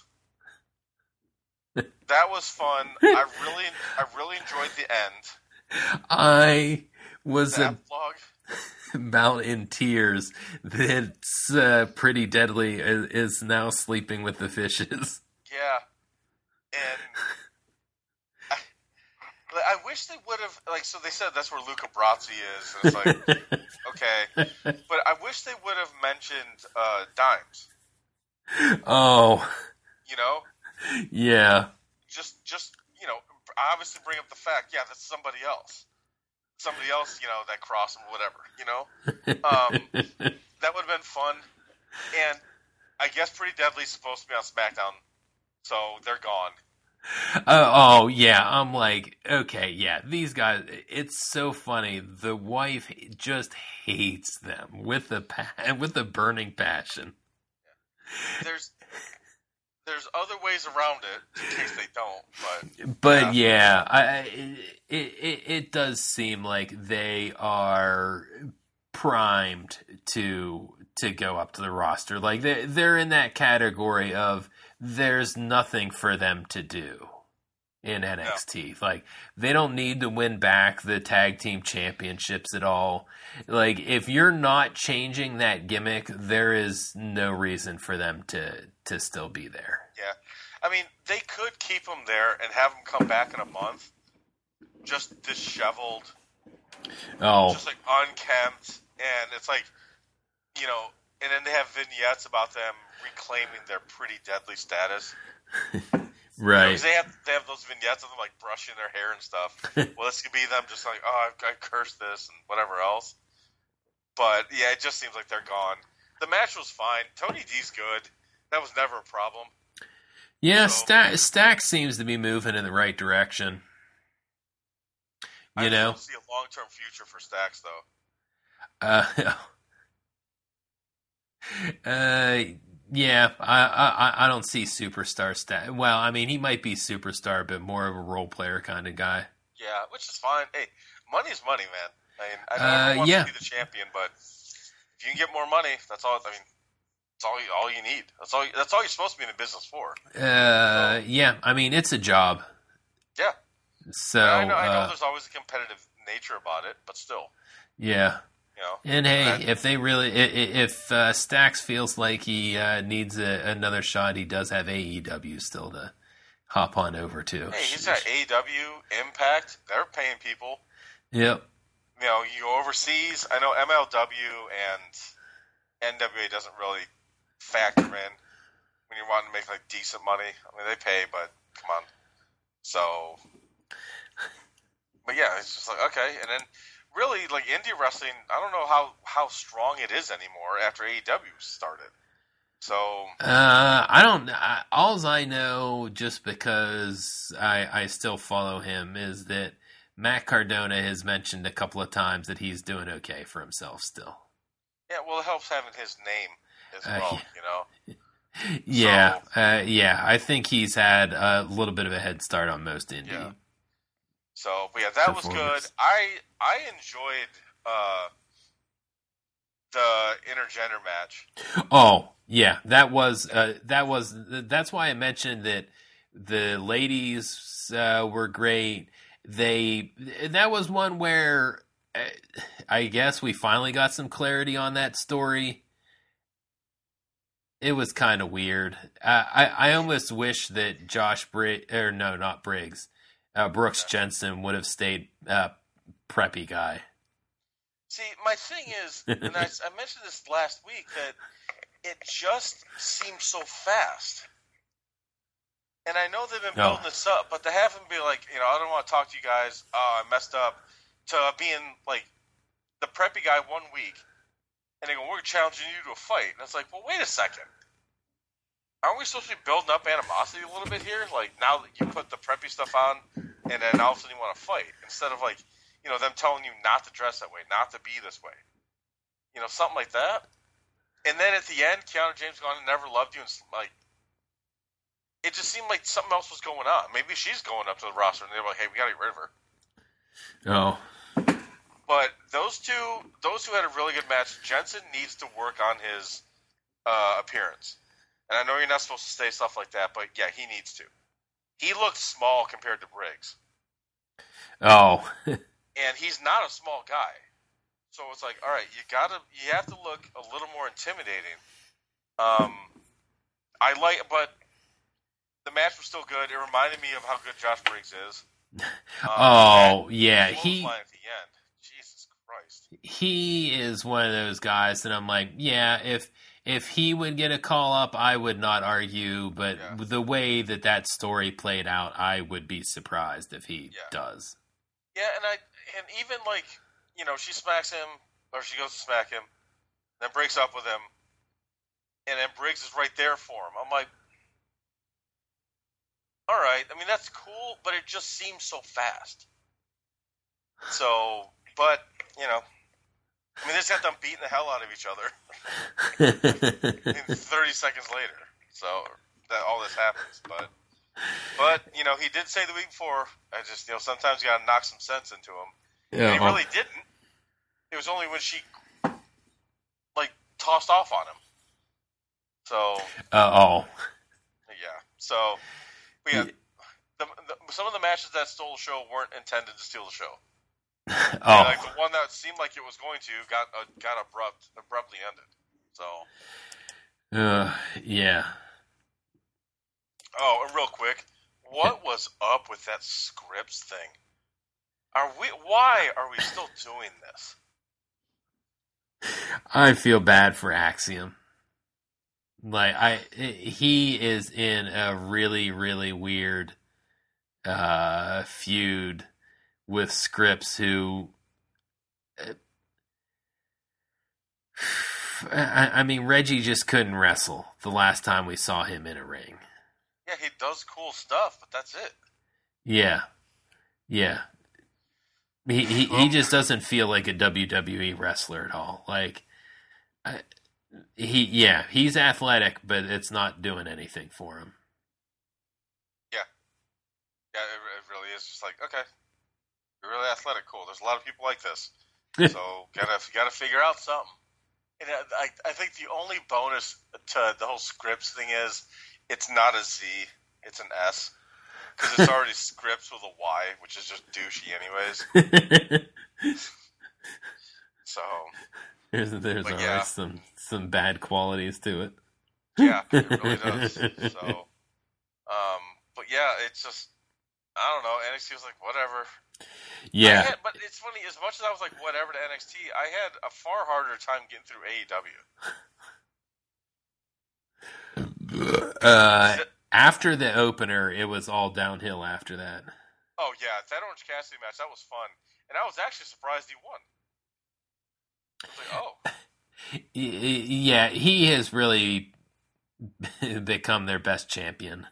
That was fun. I really enjoyed the end. I was about in tears that Pretty Deadly is now sleeping with the fishes. Yeah. And I wish they would have, so they said that's where Luca Brasi is. And it's like, okay. But I wish they would have mentioned Dimes. Oh. Yeah. Just obviously bring up the fact, yeah, that's somebody else. Somebody else, that crossed him or whatever, That would have been fun. And I guess Pretty Deadly's supposed to be on SmackDown, so they're gone. Oh, yeah. I'm like, okay, yeah, these guys, it's so funny. The wife just hates them with a burning passion. There's other ways around it in case they don't, but yeah, it does seem like they are primed to go up to the roster. Like they're in that category of there's nothing for them to do in NXT. No. Like they don't need to win back the tag team championships at all. Like if you're not changing that gimmick, there is no reason for them to still be there. Yeah. I mean, they could keep them there and have them come back in a month just disheveled. Oh. Just like unkempt. And it's like, and then they have vignettes about them reclaiming their Pretty Deadly status. Right. They have those vignettes of them like brushing their hair and stuff. Well, this could be them just like, oh, I cursed this and whatever else. But yeah, it just seems like they're gone. The match was fine. Tony D's good. That was never a problem. Yeah, Stack seems to be moving in the right direction. I don't see a long-term future for Stacks, though. Yeah, I don't see superstar Stack. Well, I mean, he might be superstar, but more of a role player kind of guy. Yeah, which is fine. Hey, money's money, man. I mean, I know everyone wants to be the champion, but if you can get more money, that's all. I mean, that's all you need. That's all you're supposed to be in the business for. Yeah. I mean, it's a job. Yeah. So I know there's always a competitive nature about it, but still. Yeah. And hey, if Stax feels like he needs another shot, he does have AEW still to hop on over to. Hey, he's got AEW, Impact. They're paying people. Yep. You go overseas. I know MLW and NWA doesn't really factor in when you're wanting to make like decent money. I mean, they pay, but come on. So, but yeah, it's just like okay, and then. Really, like indie wrestling, I don't know how strong it is anymore after AEW started. So I don't. All I know, just because I still follow him, is that Matt Cardona has mentioned a couple of times that he's doing okay for himself still. Yeah, well, it helps having his name as well, Yeah, yeah. I think he's had a little bit of a head start on most indie. Yeah. So, but yeah, that was good. I enjoyed the intergender match. Oh, yeah, that's why I mentioned that the ladies were great. That was one where I guess we finally got some clarity on that story. It was kind of weird. I almost wish that Brooks Jensen would have stayed preppy guy. See, my thing is, and I mentioned this last week, that it just seems so fast. And I know they've been building this up, but to have him be like, I don't want to talk to you guys. I messed up. To being like the preppy guy 1 week, and they go, we're challenging you to a fight. And it's like, well, wait a second. Aren't we supposed to be building up animosity a little bit here? Like, now that you put the preppy stuff on, and then all of a sudden you want to fight. Instead of like, them telling you not to dress that way, not to be this way. Something like that. And then at the end, Kiana James gone and never loved you, and like, it just seemed like something else was going on. Maybe she's going up to the roster, and they're like, hey, we got to get rid of her. Oh. But those two had a really good match. Jensen needs to work on his appearance. And I know you're not supposed to say stuff like that, but yeah, he needs to. He looks small compared to Briggs. Oh. And he's not a small guy. So it's like, all right, you have to look a little more intimidating. But the match was still good. It reminded me of how good Josh Briggs is. Yeah, at the end. Jesus Christ. He is one of those guys that I'm like, yeah, if he would get a call up, I would not argue. But the way that story played out, I would be surprised if he does. Yeah, and even like, she smacks him, or she goes to smack him, then breaks up with him, and then Briggs is right there for him. I'm like, all right. I mean, that's cool, but it just seems so fast. So, but, they just got them beating the hell out of each other 30 seconds later. So, that all this happens. But he did say the week before, I just, sometimes you got to knock some sense into him. Yeah. And he really didn't. It was only when she, like, tossed off on him. So. Yeah. So. But yeah, some of the matches that stole the show weren't intended to steal the show. And like the one that seemed like it was going to got abruptly ended. So. Yeah. Oh, and real quick, what was up with that Scripps thing? Why are we still doing this? I feel bad for Axiom. Like he is in a really, really weird feud with Scripps, who, I mean, Reggie just couldn't wrestle the last time we saw him in a ring. Yeah, he does cool stuff, but that's it. Yeah. He just doesn't feel like a WWE wrestler at all. Like, he's athletic, but it's not doing anything for him. Yeah, it really is just like, okay, you're really athletic, cool. There's a lot of people like this, so gotta figure out something. And I think the only bonus to the whole Scripps thing is it's not a Z, it's an S, because it's already Scripps with a Y, which is just douchey anyways. So there's always some bad qualities to it. Yeah, it really does. So, but yeah, it's just, I don't know. NXT was like, whatever. Yeah. But it's funny, as much as I was like, whatever to NXT, I had a far harder time getting through AEW. After the opener, it was all downhill after that. Oh, yeah. That Orange Cassidy match, that was fun. And I was actually surprised he won. I was like, oh. Yeah, he has really become their best champion.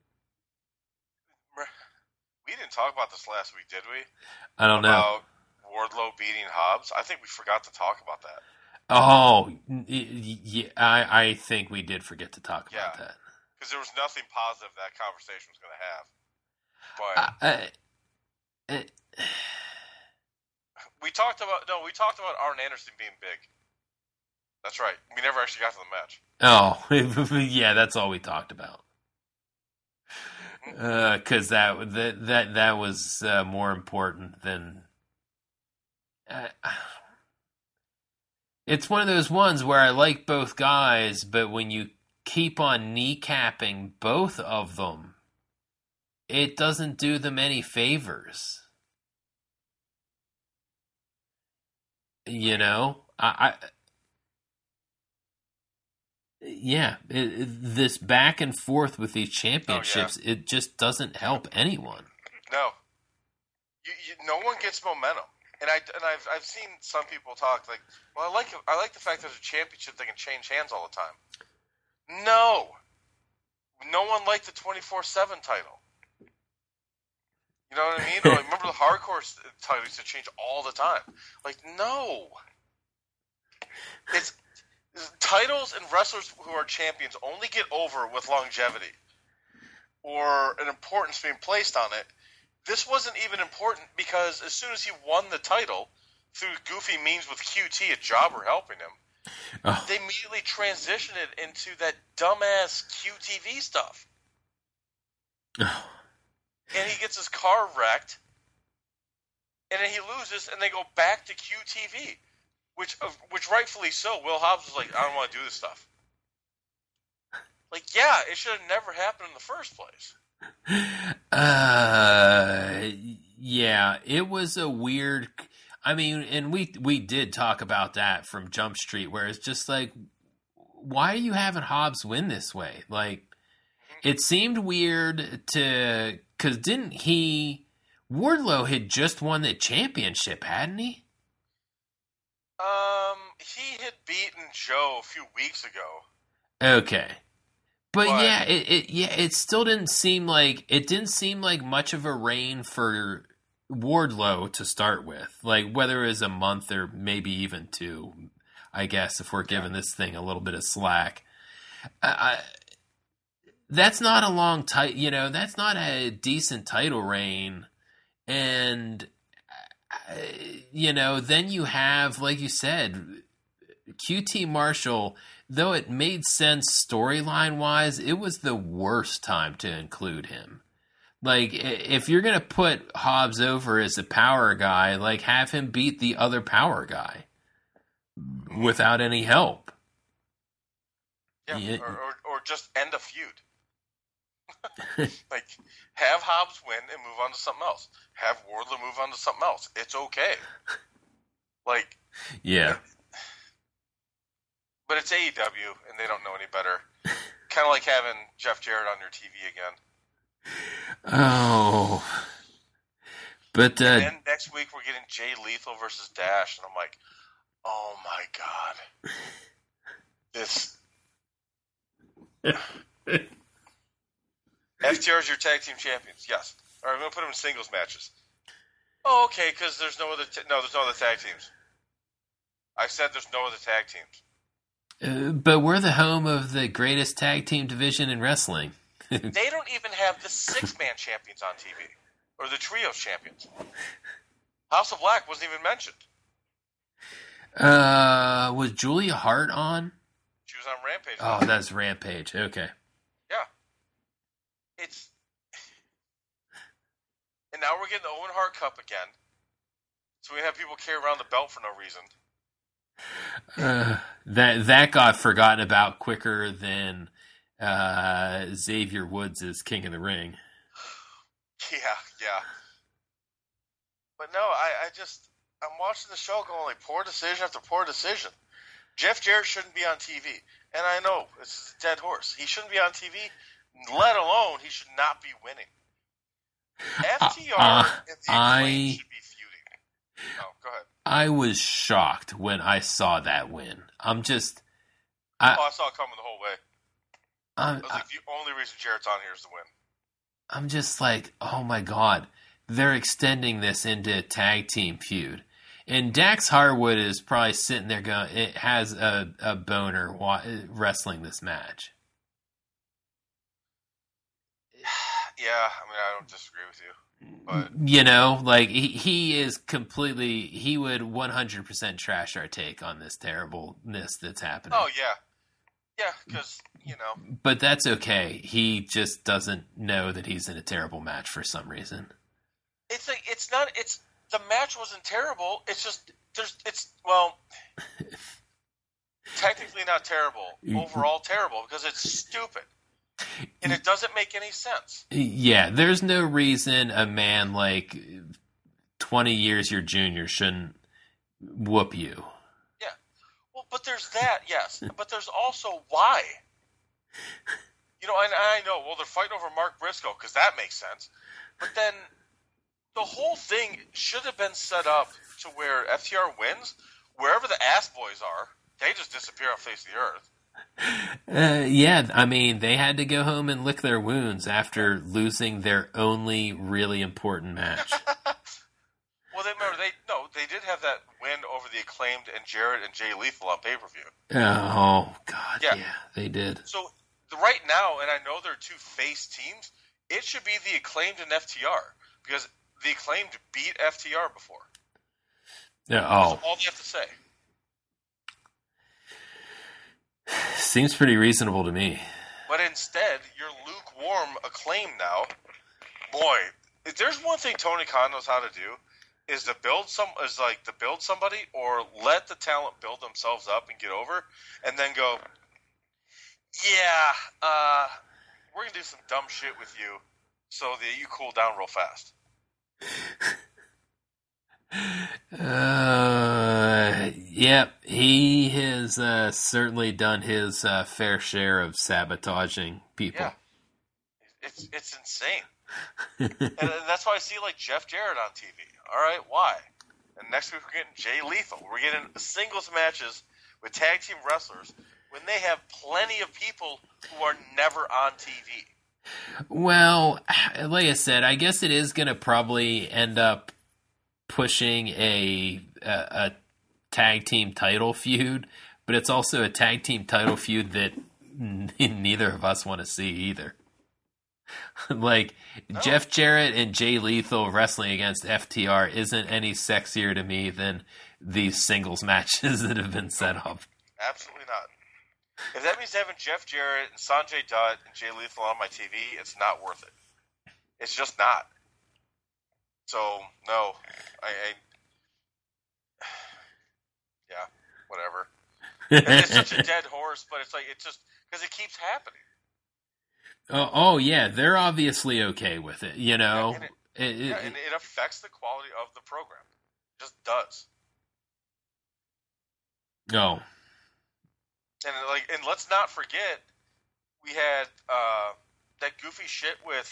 We didn't talk about this last week, did we? I don't know. About Wardlow beating Hobbs? I think we forgot to talk about that. Oh, yeah, I think we did forget to talk about that. Because there was nothing positive that conversation was going to have. But we talked about Arn Anderson being big. That's right. We never actually got to the match. Oh, yeah, that's all we talked about. Because that was more important than. It's one of those ones where I like both guys, but when you keep on kneecapping both of them, it doesn't do them any favors. You know, Yeah, this back and forth with these championships, it just doesn't help anyone. No, no one gets momentum, and I've seen some people talk like, well, I like the fact that there's a championship that can change hands all the time. No one liked the 24/7 title. You know what I mean? Or like, remember the hardcore title used to change all the time. Like, no, it's titles and wrestlers who are champions only get over with longevity or an importance being placed on it. This wasn't even important because as soon as he won the title through goofy means with QT, a jobber helping him, they immediately transitioned it into that dumbass QTV stuff. And he gets his car wrecked, and then he loses, and they go back to QTV. Which rightfully so, Will Hobbs was like, I don't want to do this stuff. Like, yeah, it should have never happened in the first place. Yeah, it was a weird. I mean, and we did talk about that from Jump Street, where it's just like, why are you having Hobbs win this way? Like, it seemed weird because didn't Wardlow had just won the championship, hadn't he? He had beaten Joe a few weeks ago. Okay. But yeah, it still didn't seem like much of a reign for Wardlow to start with. Like, whether it was a month or maybe even 2, I guess, if we're giving this thing a little bit of slack. That's not a long that's not a decent title reign. And then you have, like you said, QT Marshall, though it made sense storyline-wise, it was the worst time to include him. Like, if you're going to put Hobbs over as a power guy, like, have him beat the other power guy without any help. Yeah, or just end a feud. Like, have Hobbs win and move on to something else. Have Wardlow move on to something else. It's okay. Like, yeah. But it's AEW, and they don't know any better. Kind of like having Jeff Jarrett on your TV again. Oh. But and then next week we're getting Jay Lethal versus Dash, and I'm like, oh my god. This... FTR is your tag team champions, yes. All right, I'm going to put them in singles matches. Oh, okay, because there's no other there's no other tag teams. I said there's no other tag teams. But we're the home of the greatest tag team division in wrestling. They don't even have the 6-man champions on TV. Or the trios champions. House of Black wasn't even mentioned. Was Julia Hart on? She was on Rampage. Oh, that's Rampage. Okay. Yeah. And now we're getting the Owen Hart Cup again. So we have people carry around the belt for no reason. That got forgotten about quicker than Xavier Woods is King of the Ring. Yeah. But no, I'm watching the show going like poor decision after poor decision. Jeff Jarrett shouldn't be on TV. And I know, it's a dead horse. He shouldn't be on TV, let alone he should not be winning. FTR and the Acclaim should be feuding. Oh, go ahead. I was shocked when I saw that win. I saw it coming the whole way. I was like, the only reason Jarrett's on here is to win. I'm just like, oh my god, they're extending this into a tag team feud. And Dax Harwood is probably sitting there going, it has a boner wrestling this match. Yeah, I mean, I don't disagree with you. But like, he is completely, he would 100% trash our take on this terribleness that's happening. Oh, yeah. Yeah, because, But that's okay. He just doesn't know that he's in a terrible match for some reason. It's like, the match wasn't terrible. It's just, technically not terrible. Overall terrible, because it's stupid. And it doesn't make any sense. Yeah, there's no reason a man like 20 years your junior shouldn't whoop you. Yeah. Well, but there's that, yes. But there's also why. You know, and I know, well, they're fighting over Mark Briscoe because that makes sense. But then the whole thing should have been set up to where FTR wins. Wherever the ass boys are, they just disappear off the face of the earth. Yeah, I mean, they had to go home and lick their wounds after losing their only really important match. Well, they did have that win over the Acclaimed and Jarrett and Jay Lethal on pay-per-view. Oh, God, yeah, they did. So, right now, and I know they're two face teams, it should be the Acclaimed and FTR, because the Acclaimed beat FTR before. Yeah, that's all they have to say. Seems pretty reasonable to me. But instead, you're lukewarm Acclaim now. Boy, if there's one thing Tony Khan knows how to do, is to build somebody, or let the talent build themselves up and get over, and then go, yeah, we're gonna do some dumb shit with you, so that you cool down real fast. Yep, he has certainly done his fair share of sabotaging people. Yeah, it's insane. And that's why I see like Jeff Jarrett on TV. All right, why? And next week we're getting Jay Lethal. We're getting singles matches with tag team wrestlers when they have plenty of people who are never on TV. Well, like I said, I guess it is going to probably end up pushing a tag team title feud, but it's also a tag team title feud that neither of us want to see either. Like, no. Jeff Jarrett and Jay Lethal wrestling against FTR isn't any sexier to me than these singles matches that have been set up. Absolutely not. If that means having Jeff Jarrett and Sanjay Dutt and Jay Lethal on my TV, it's not worth it. It's just not. So, no. Yeah, whatever. It's such a dead horse, but it's like, it's just, because it keeps happening. Oh, yeah, they're obviously okay with it, you know? Yeah, and it affects the quality of the program. It just does. No. And let's not forget, we had that goofy shit with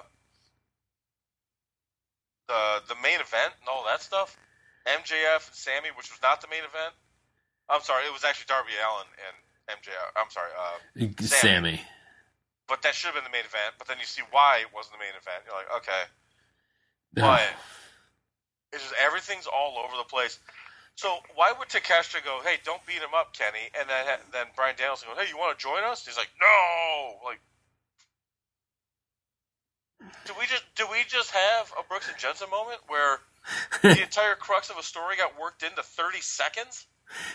the main event and all that stuff. MJF and Sammy, which was not the main event. I'm sorry, it was actually Darby Allin and MJF. I'm sorry, Sammy. But that should have been the main event. But then you see why it wasn't the main event. You're like, okay. No. But it's just everything's all over the place. So why would Takeshita go, hey, don't beat him up, Kenny? And then Bryan Danielson goes, hey, you want to join us? He's like, no. Like, do we just have a Brooks and Jensen moment where the entire crux of a story got worked into 30 seconds?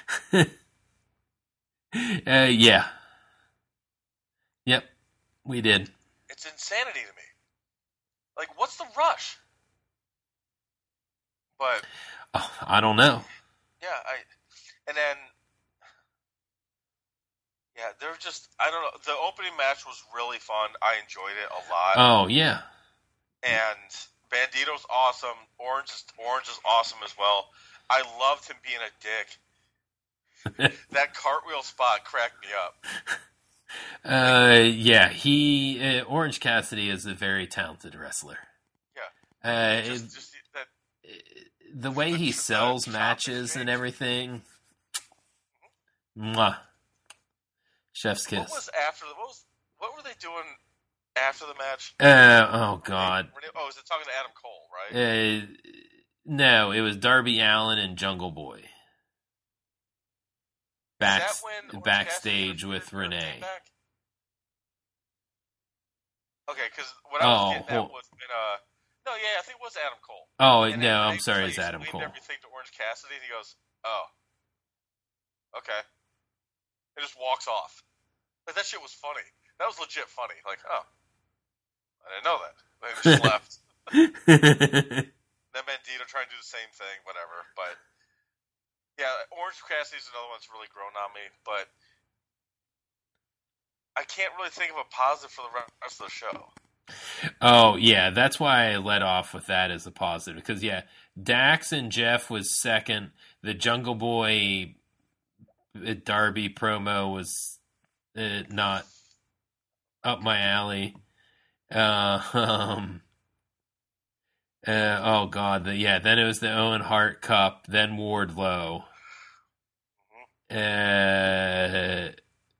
Yeah. Yep, we did. It's insanity to me. Like, what's the rush? But I don't know. Yeah, they're just, I don't know. The opening match was really fun. I enjoyed it a lot. Oh, yeah. And Bandito's awesome. Orange is awesome as well. I loved him being a dick. That cartwheel spot cracked me up. Yeah, Orange Cassidy is a very talented wrestler. Yeah. The way he sells matches and everything. Mwah. Chef's kiss. What were they doing after the match? Oh, God. Oh, was it talking to Adam Cole, right? No, it was Darby Allin and Jungle Boy. Backstage with Renee. Okay, because what I was getting at was when, I think it was Adam Cole. Oh, and no, I'm sorry, it's Adam Cole. Everything to Orange Cassidy, and he goes, oh, okay. It just walks off. Like, that shit was funny. That was legit funny. Like, oh, I didn't know that. They just left. Then Bandito trying to do the same thing, whatever. But, yeah, Orange Cassidy's another one that's really grown on me, but I can't really think of a positive for the rest of the show. Oh, yeah, that's why I led off with that as a positive. Because, yeah, Dax and Jeff was second. The Jungle Boy Darby promo was not up my alley. Oh God, then it was the Owen Hart Cup, then Wardlow. Then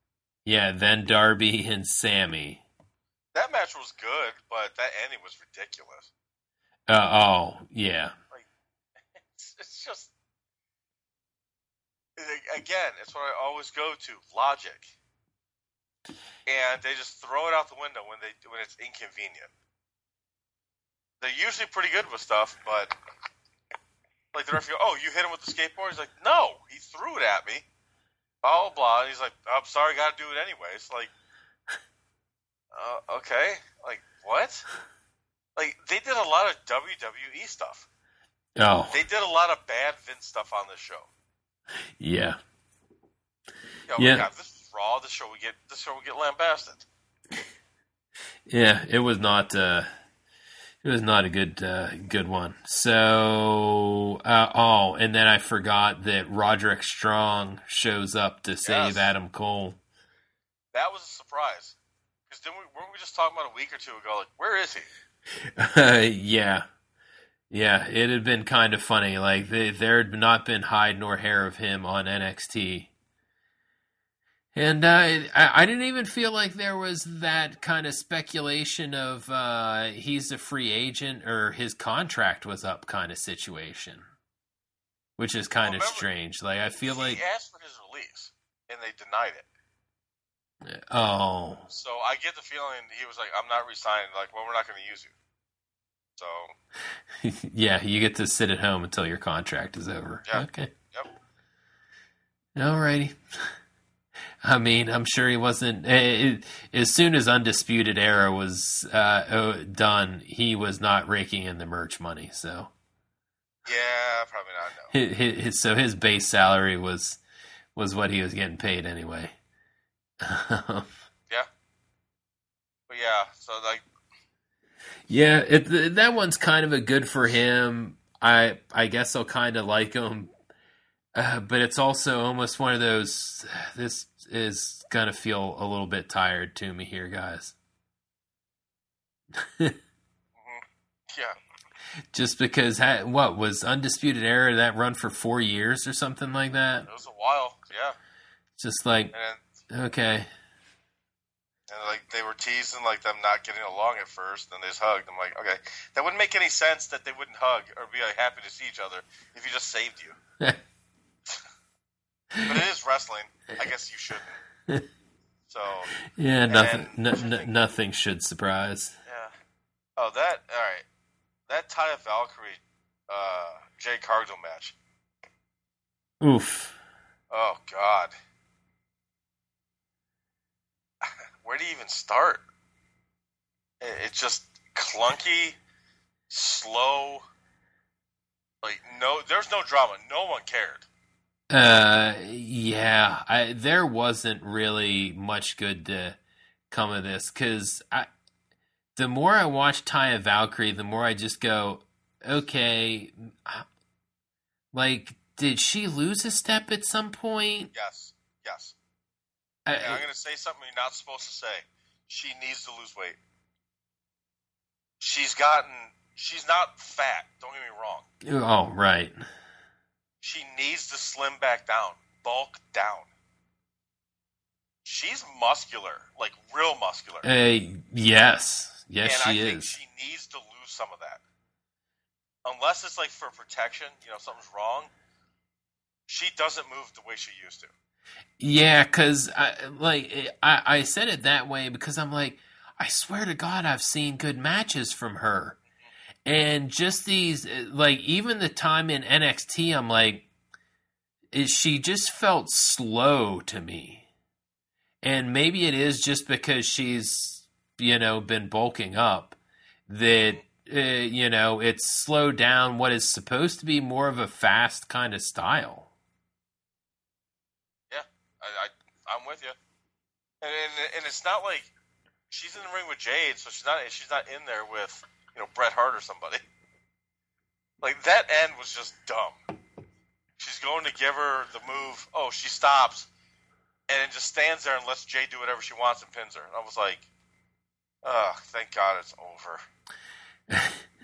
Darby and Sammy. That match was good, but that ending was ridiculous. Yeah. Like, it's just, again, it's what I always go to, logic. And they just throw it out the window when it's inconvenient. They're usually pretty good with stuff, but like the referee, you hit him with the skateboard? He's like, no, he threw it at me. Blah, blah, blah. And he's like, I'm sorry, got to do it anyways. Like, okay. Like, what? Like, they did a lot of WWE stuff. Oh. They did a lot of bad Vince stuff on this show. Yeah. Yeah. God, this is Raw. This show we get lambasted. Yeah, it was not a good one. So, and then I forgot that Roderick Strong shows up to save Adam Cole. That was a surprise. Because weren't we just talking about a week or two ago? Like, where is he? Yeah, it had been kind of funny. Like there had not been hide nor hair of him on NXT, and I didn't even feel like there was that kind of speculation of he's a free agent or his contract was up kind of situation, which is kind of strange. Like I feel like he asked for his release and they denied it. Oh. So I get the feeling he was like, I'm not resigning. Like, well, we're not going to use you. So. Yeah, you get to sit at home until your contract is over. Yeah. Okay. Yep. Alrighty. I mean, I'm sure he wasn't. As soon as Undisputed Era was done, he was not raking in the merch money. So. Yeah, probably not. No. So his base salary was what he was getting paid anyway. Yeah. But yeah, so like. Yeah, that one's kind of a good for him. I guess I'll kind of like him, but it's also almost one of those. This is gonna feel a little bit tired to me here, guys. Yeah. Just because what was Undisputed Era that run for 4 years or something like that? It was a while, yeah. Just like. Okay. And like they were teasing like them not getting along at first, then they just hugged. I'm like, okay, that wouldn't make any sense that they wouldn't hug or be like happy to see each other if he just saved you. But it is wrestling. I guess you shouldn't. So yeah, nothing should surprise. Yeah. Oh, all right. That Taya Valkyrie, Jade Cargill match. Oof. Oh God. Where do you even start? It's just clunky, slow. Like there's no drama. No one cared. Yeah. There wasn't really much good to come of this because the more I watch Taya Valkyrie, the more I just go, okay, like, did she lose a step at some point? Yes. And I'm going to say something you're not supposed to say. She needs to lose weight. She's not fat. Don't get me wrong. Oh, right. She needs to slim back down. Bulk down. She's muscular. Like, real muscular. Yes. Yes, and she I is. think she needs to lose some of that. Unless it's, like, for protection, something's wrong. She doesn't move the way she used to. Yeah, because I said it that way because I'm like, I swear to God, I've seen good matches from her. And just these, like, even the time in NXT, I'm like, she just felt slow to me. And maybe it is just because she's, been bulking up that, it's slowed down what is supposed to be more of a fast kind of style. I'm with you, and it's not like she's in the ring with Jade, so she's not in there with Bret Hart or somebody. Like that end was just dumb. She's she's going to give her the move. Oh, she stops and then just stands there and lets Jade do whatever she wants and pins her. And I was like, oh, thank God it's over.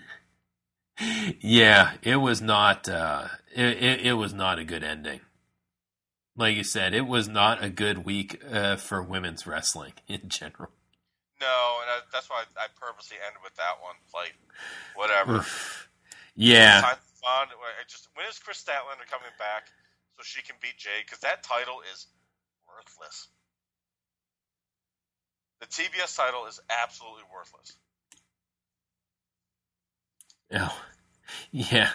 Yeah, it was not. It was not a good ending. Like you said, it was not a good week for women's wrestling in general. No, and that's why I purposely ended with that one. Like, whatever. Oof. Yeah. When is Chris Statlander coming back so she can beat Jade? Because that title is worthless. The TBS title is absolutely worthless. Oh, yeah.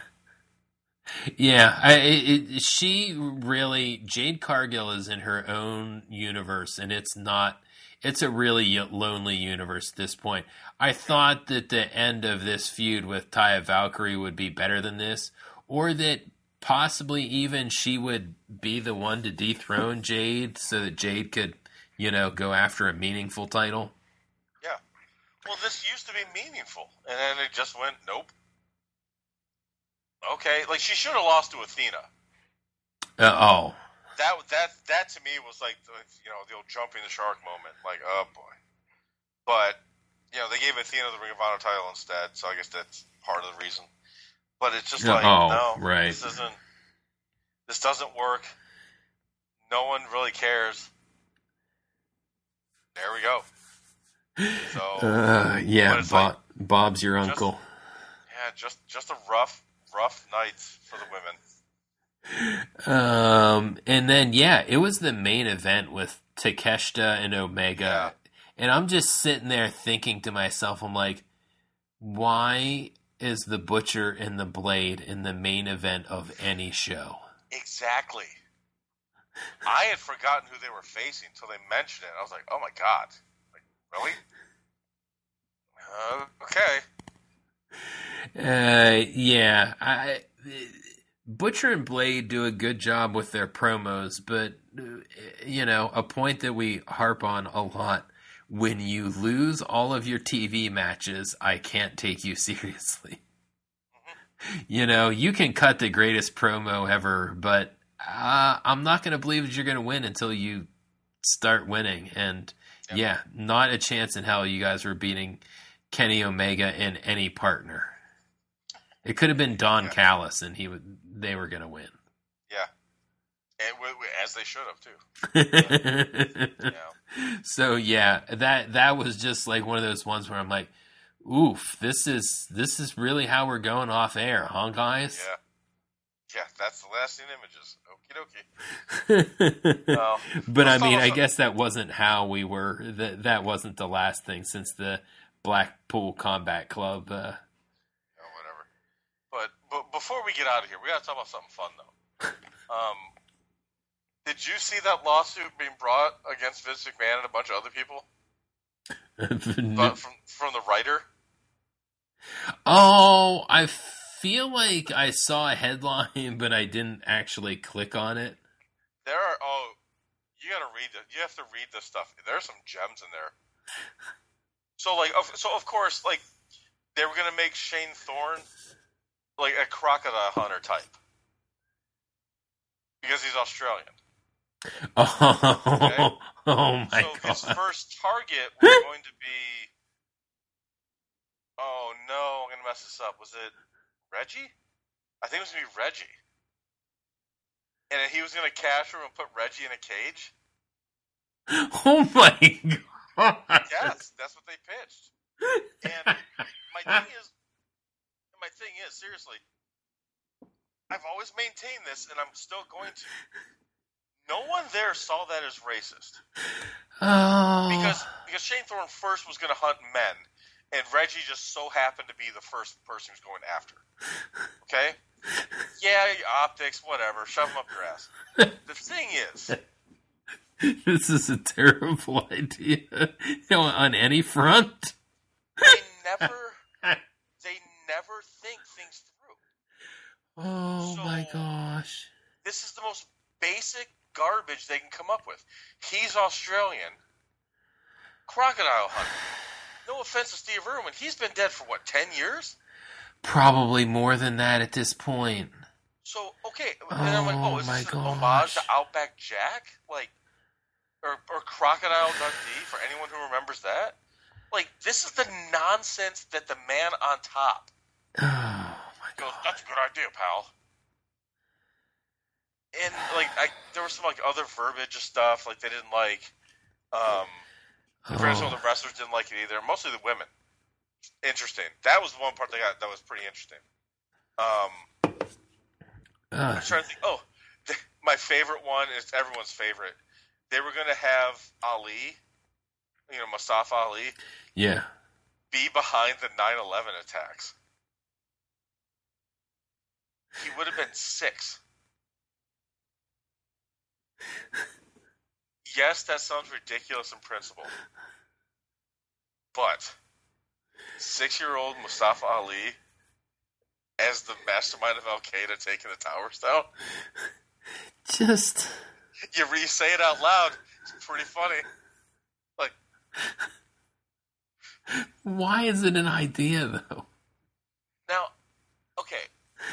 Yeah, she really, Jade Cargill is in her own universe, and it's a really lonely universe at this point. I thought that the end of this feud with Taya Valkyrie would be better than this, or that possibly even she would be the one to dethrone Jade so that Jade could, go after a meaningful title. Yeah. Well, this used to be meaningful, and then it just went, nope. Okay, like she should have lost to Athena. Oh. That to me was like the old jumping the shark moment. Like, oh boy. But they gave Athena the Ring of Honor title instead, so I guess that's part of the reason. But it's just like, no, right. This doesn't work. No one really cares. There we go. So Bob's your uncle. Just a rough night for the women. And then it was the main event with Takeshita and Omega, and I'm just sitting there thinking to myself, I'm like, why is the Butcher and the Blade in the main event of any show? Exactly. I had forgotten who they were facing until they mentioned it. I was like, oh my god, like really? Okay. Butcher and Blade do a good job with their promos, but, a point that we harp on a lot, when you lose all of your TV matches, I can't take you seriously. Mm-hmm. You can cut the greatest promo ever, but I'm not going to believe that you're going to win until you start winning. And, not a chance in hell you guys were beating Kenny Omega and any partner. It could have been Don Callis, and they were going to win. Yeah, and as they should have too. So that was just like one of those ones where I'm like, oof, this is really how we're going off air, huh, guys? Yeah, that's the lasting images. Okie dokie. But I mean, I guess that wasn't how we were. That wasn't the last thing since the Blackpool Combat Club. Whatever. But before we get out of here, we got to talk about something fun, though. Did you see that lawsuit being brought against Vince McMahon and a bunch of other people? from the writer? Oh, I feel like I saw a headline, but I didn't actually click on it. You got to read it. You have to read this stuff. There's some gems in there. So of course, like, they were going to make Shane Thorne like a crocodile hunter type because he's Australian. Oh, oh my God. So his first target was going to be, oh no, I'm going to mess this up. Was it Reggie? I think it was going to be Reggie. And he was going to cash him and put Reggie in a cage. Oh my God. Yes, that's what they pitched. And my thing is, seriously, I've always maintained this, and I'm still going to. No one there saw that as racist. Oh. Because Shane Thorne first was going to hunt men, and Reggie just so happened to be the first person who's going after. Okay? Yeah, optics, whatever. Shove them up your ass. The thing is, this is a terrible idea. On any front. They never think things through. Oh my gosh. This is the most basic garbage they can come up with. He's Australian. Crocodile hunter. No offense to Steve Irwin. He's been dead for 10 years? Probably more than that at this point. So, Okay, and I'm like, oh, is this an homage to Outback Jack? Like, or Crocodile Dundee, for anyone who remembers that? Like, this is the nonsense that the man on top goes, that's a good idea, pal. And, like, there was some, like, other verbiage of stuff, like, they didn't like, some of the wrestlers didn't like it either, mostly the women. Interesting. That was the one part that was pretty interesting. I'm trying to think, my favorite one is everyone's favorite. They were going to have Ali, Mustafa Ali, be behind the 9/11 attacks. He would have been 6. Yes, that sounds ridiculous in principle. But 6-year-old Mustafa Ali as the mastermind of Al-Qaeda taking the towers down? Just... You say it out loud. It's pretty funny. Like... Why is it an idea, though? Now, okay.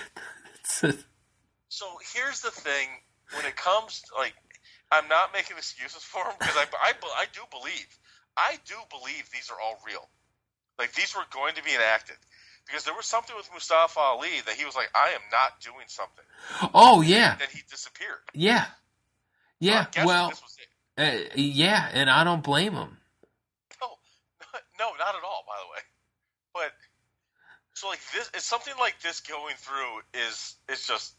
So here's the thing. When it comes to, like... I'm not making excuses for him, because I do believe these are all real. Like, these were going to be enacted. Because there was something with Mustafa Ali that he was like, I am not doing something. Oh, yeah. And then he disappeared. Yeah. Yeah, well, this was it. Yeah, and I don't blame him. No, not at all, by the way. But, so, like, this, it's something like this going through is just,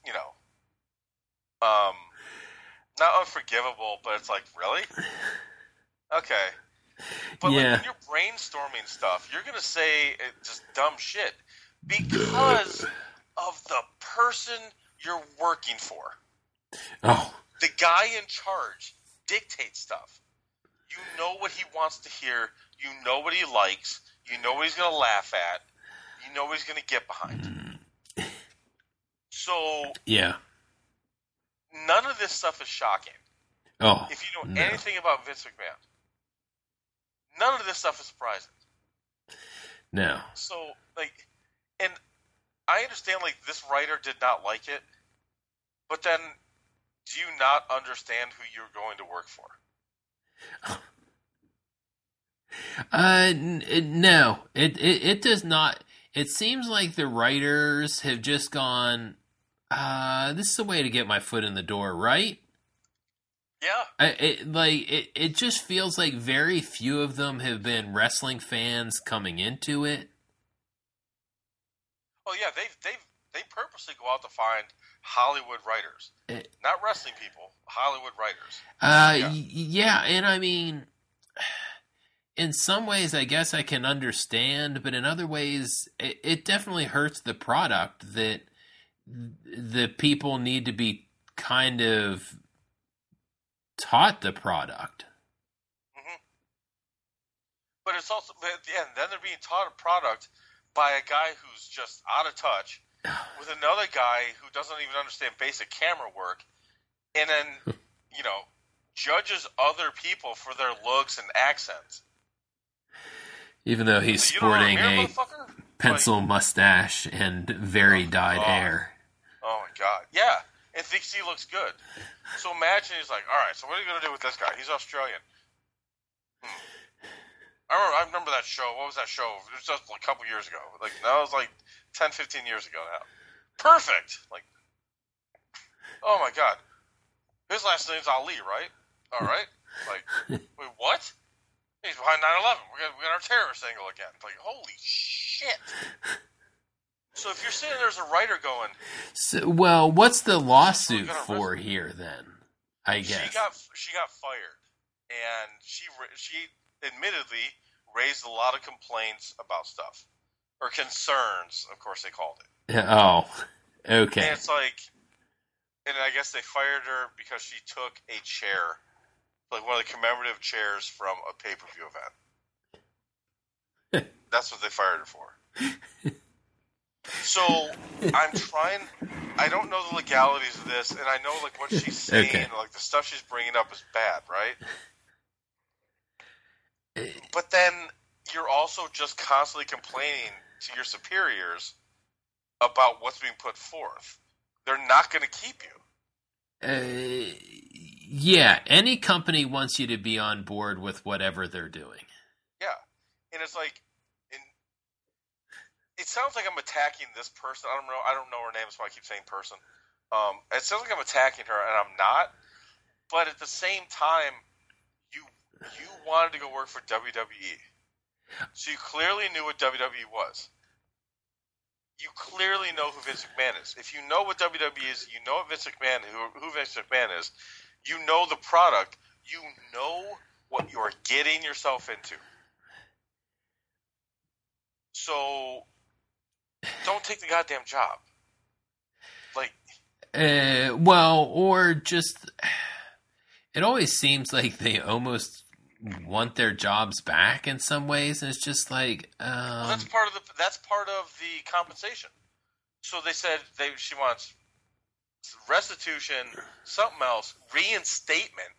not unforgivable, but it's like, really? Okay. But like, when you're brainstorming stuff, you're going to say just dumb shit because of the person you're working for. Oh. The guy in charge dictates stuff. You know what he wants to hear. You know what he likes. You know what he's going to laugh at. You know what he's going to get behind. So... Yeah. None of this stuff is shocking. Oh, if you know anything about Vince McMahon, none of this stuff is surprising. No. So, like, and I understand, like, this writer did not like it, but then do you not understand who you're going to work for? No. It does not. It seems like the writers have just gone... this is a way to get my foot in the door, right? Yeah. It just feels like very few of them have been wrestling fans coming into it. Oh yeah, they purposely go out to find Hollywood writers, not wrestling people, Hollywood writers. Yeah, and I mean, in some ways, I guess I can understand, but in other ways, it definitely hurts the product that the people need to be kind of taught the product. Mm-hmm. But it's also, then they're being taught a product by a guy who's just out of touch with another guy who doesn't even understand basic camera work, and then, judges other people for their looks and accents. Even though he's sporting a pencil mustache and very dyed hair. Oh my god, yeah, and thinks he looks good. So imagine he's like, all right, so what are you going to do with this guy? He's Australian. I remember that show. What was that show? It was just a couple years ago. Like, that was like 10, 15 years ago now. Perfect! Like, oh my god. His last name's Ali, right? All right. Like, wait, what? He's behind 9/11. We got our terrorist angle again. Like, holy shit. So if you're sitting there as a writer going... So, well, what's the lawsuit for here, then? I guess. She got fired. And she admittedly raised a lot of complaints about stuff. Or concerns, of course they called it. Oh, okay. And it's like... And I guess they fired her because she took a chair, like one of the commemorative chairs from a pay-per-view event. That's what they fired her for. So, I'm trying... I don't know the legalities of this, and I know, like, what she's saying, like, the stuff she's bringing up is bad, right? But then, you're also just constantly complaining to your superiors about what's being put forth. they're not going to keep you. Yeah, any company wants you to be on board with whatever they're doing. Yeah, and it's like, it sounds like I'm attacking this person. I don't know her name, so I keep saying person. It sounds like I'm attacking her, and I'm not. But at the same time, you wanted to go work for WWE, so you clearly knew what WWE was. You clearly know who Vince McMahon is. If you know what WWE is, you know what Vince McMahon, who Vince McMahon is. You know the product. You know what you're getting yourself into. So don't take the goddamn job. Like, well, or just, it always seems like they almost want their jobs back in some ways, and it's just like, well, that's part of the compensation. So they said she wants restitution, something else, reinstatement,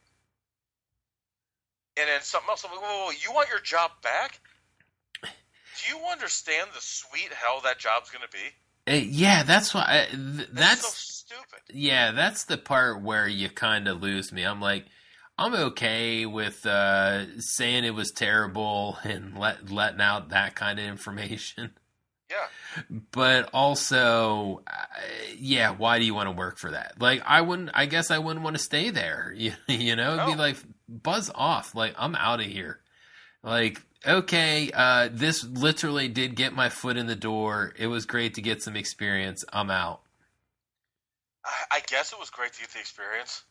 and then something else. I'm like, whoa, you want your job back? Do you understand the sweet hell that job's going to be? Yeah, that's why. That's so stupid. Yeah, that's the part where you kind of lose me. I'm like, I'm okay with saying it was terrible and letting out that kind of information. Yeah. But also, yeah, why do you want to work for that? Like, I guess I wouldn't want to stay there. You know, it'd be like, buzz off. Like, I'm out of here. Like, okay, this literally did get my foot in the door. It was great to get some experience. I'm out. I guess it was great to get the experience.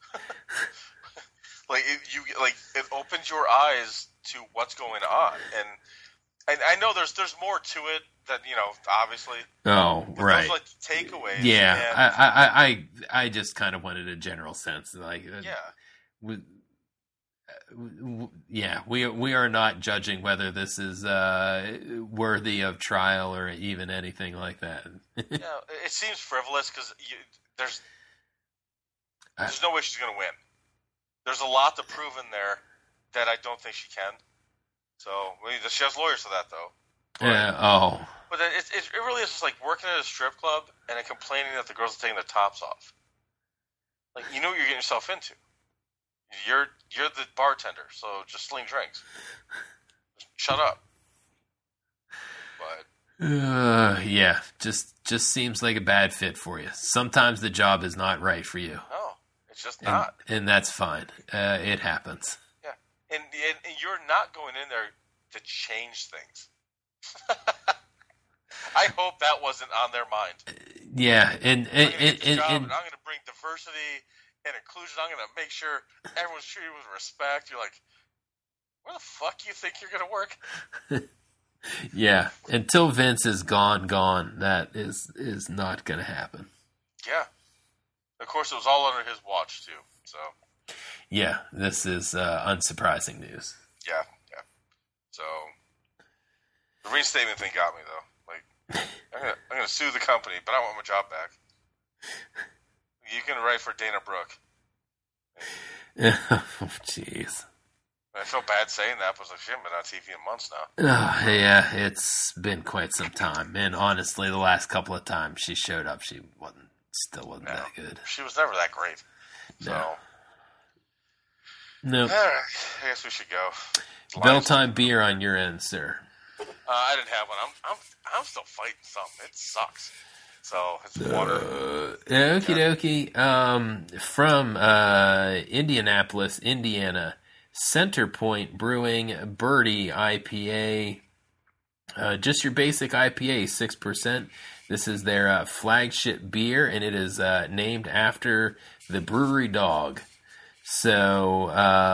It opens your eyes to what's going on, and I know there's more to it that, you know, obviously. Oh, but right. Those, like, takeaways. Yeah, I just kind of wanted a general sense, like, we are not judging whether this is worthy of trial or even anything like that. Yeah, it seems frivolous because there's no way she's going to win. There's a lot to prove in there that I don't think she can. So, she has lawyers for that, though. Yeah. Oh. But it really is just like working at a strip club and then complaining that the girls are taking their tops off. Like, you know what you're getting yourself into. You're the bartender, so just sling drinks. Just shut up. But yeah, just seems like a bad fit for you. Sometimes the job is not right for you. No, it's just not. And that's fine. It happens. Yeah, and you're not going in there to change things. I hope that wasn't on their mind. Yeah, and I'm going to bring diversity and inclusion. I'm going to make sure everyone's treated with respect. You're like, where the fuck you think you're going to work? Yeah, until Vince is gone, that is not going to happen. Yeah. Of course, it was all under his watch, too. So. Yeah, this is unsurprising news. Yeah. So, the reinstatement thing got me, though. Like, I'm gonna sue the company, but I want my job back. You can write for Dana Brooke. Oh, jeez. I feel bad saying that, but she hasn't been on TV in months now. Oh, yeah, it's been quite some time. And honestly, the last couple of times she showed up, she still wasn't that good. She was never that great. So. No. All right, I guess we should go. Belltime beer on your end, sir. I didn't have one. I'm still fighting something. It sucks. So it's water. Okie dokie. From Indianapolis, Indiana, Centerpoint Brewing Birdie IPA. Just your basic IPA, 6%. This is their flagship beer, and it is named after the brewery dog. So,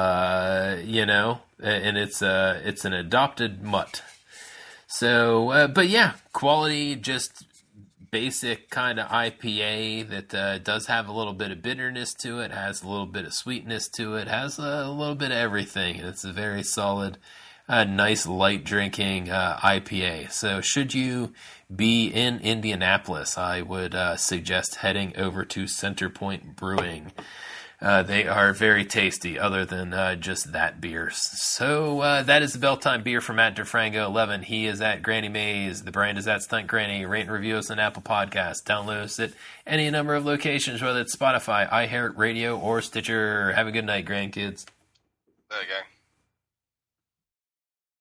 and it's an adopted mutt. So, but yeah, quality, just basic kind of IPA that does have a little bit of bitterness to it, has a little bit of sweetness to it, has a little bit of everything. It's a very solid, nice light drinking IPA. So should you be in Indianapolis, I would suggest heading over to Centerpoint Brewing. They are very tasty, other than just that beer. So that is the Bell-Time beer from Matt DeFrango 11. He is at Granny Mays. The brand is at Stunt Granny. Rate and review us on Apple Podcasts. Download us at any number of locations, whether it's Spotify, iHeartRadio, or Stitcher. Have a good night, grandkids. There you go.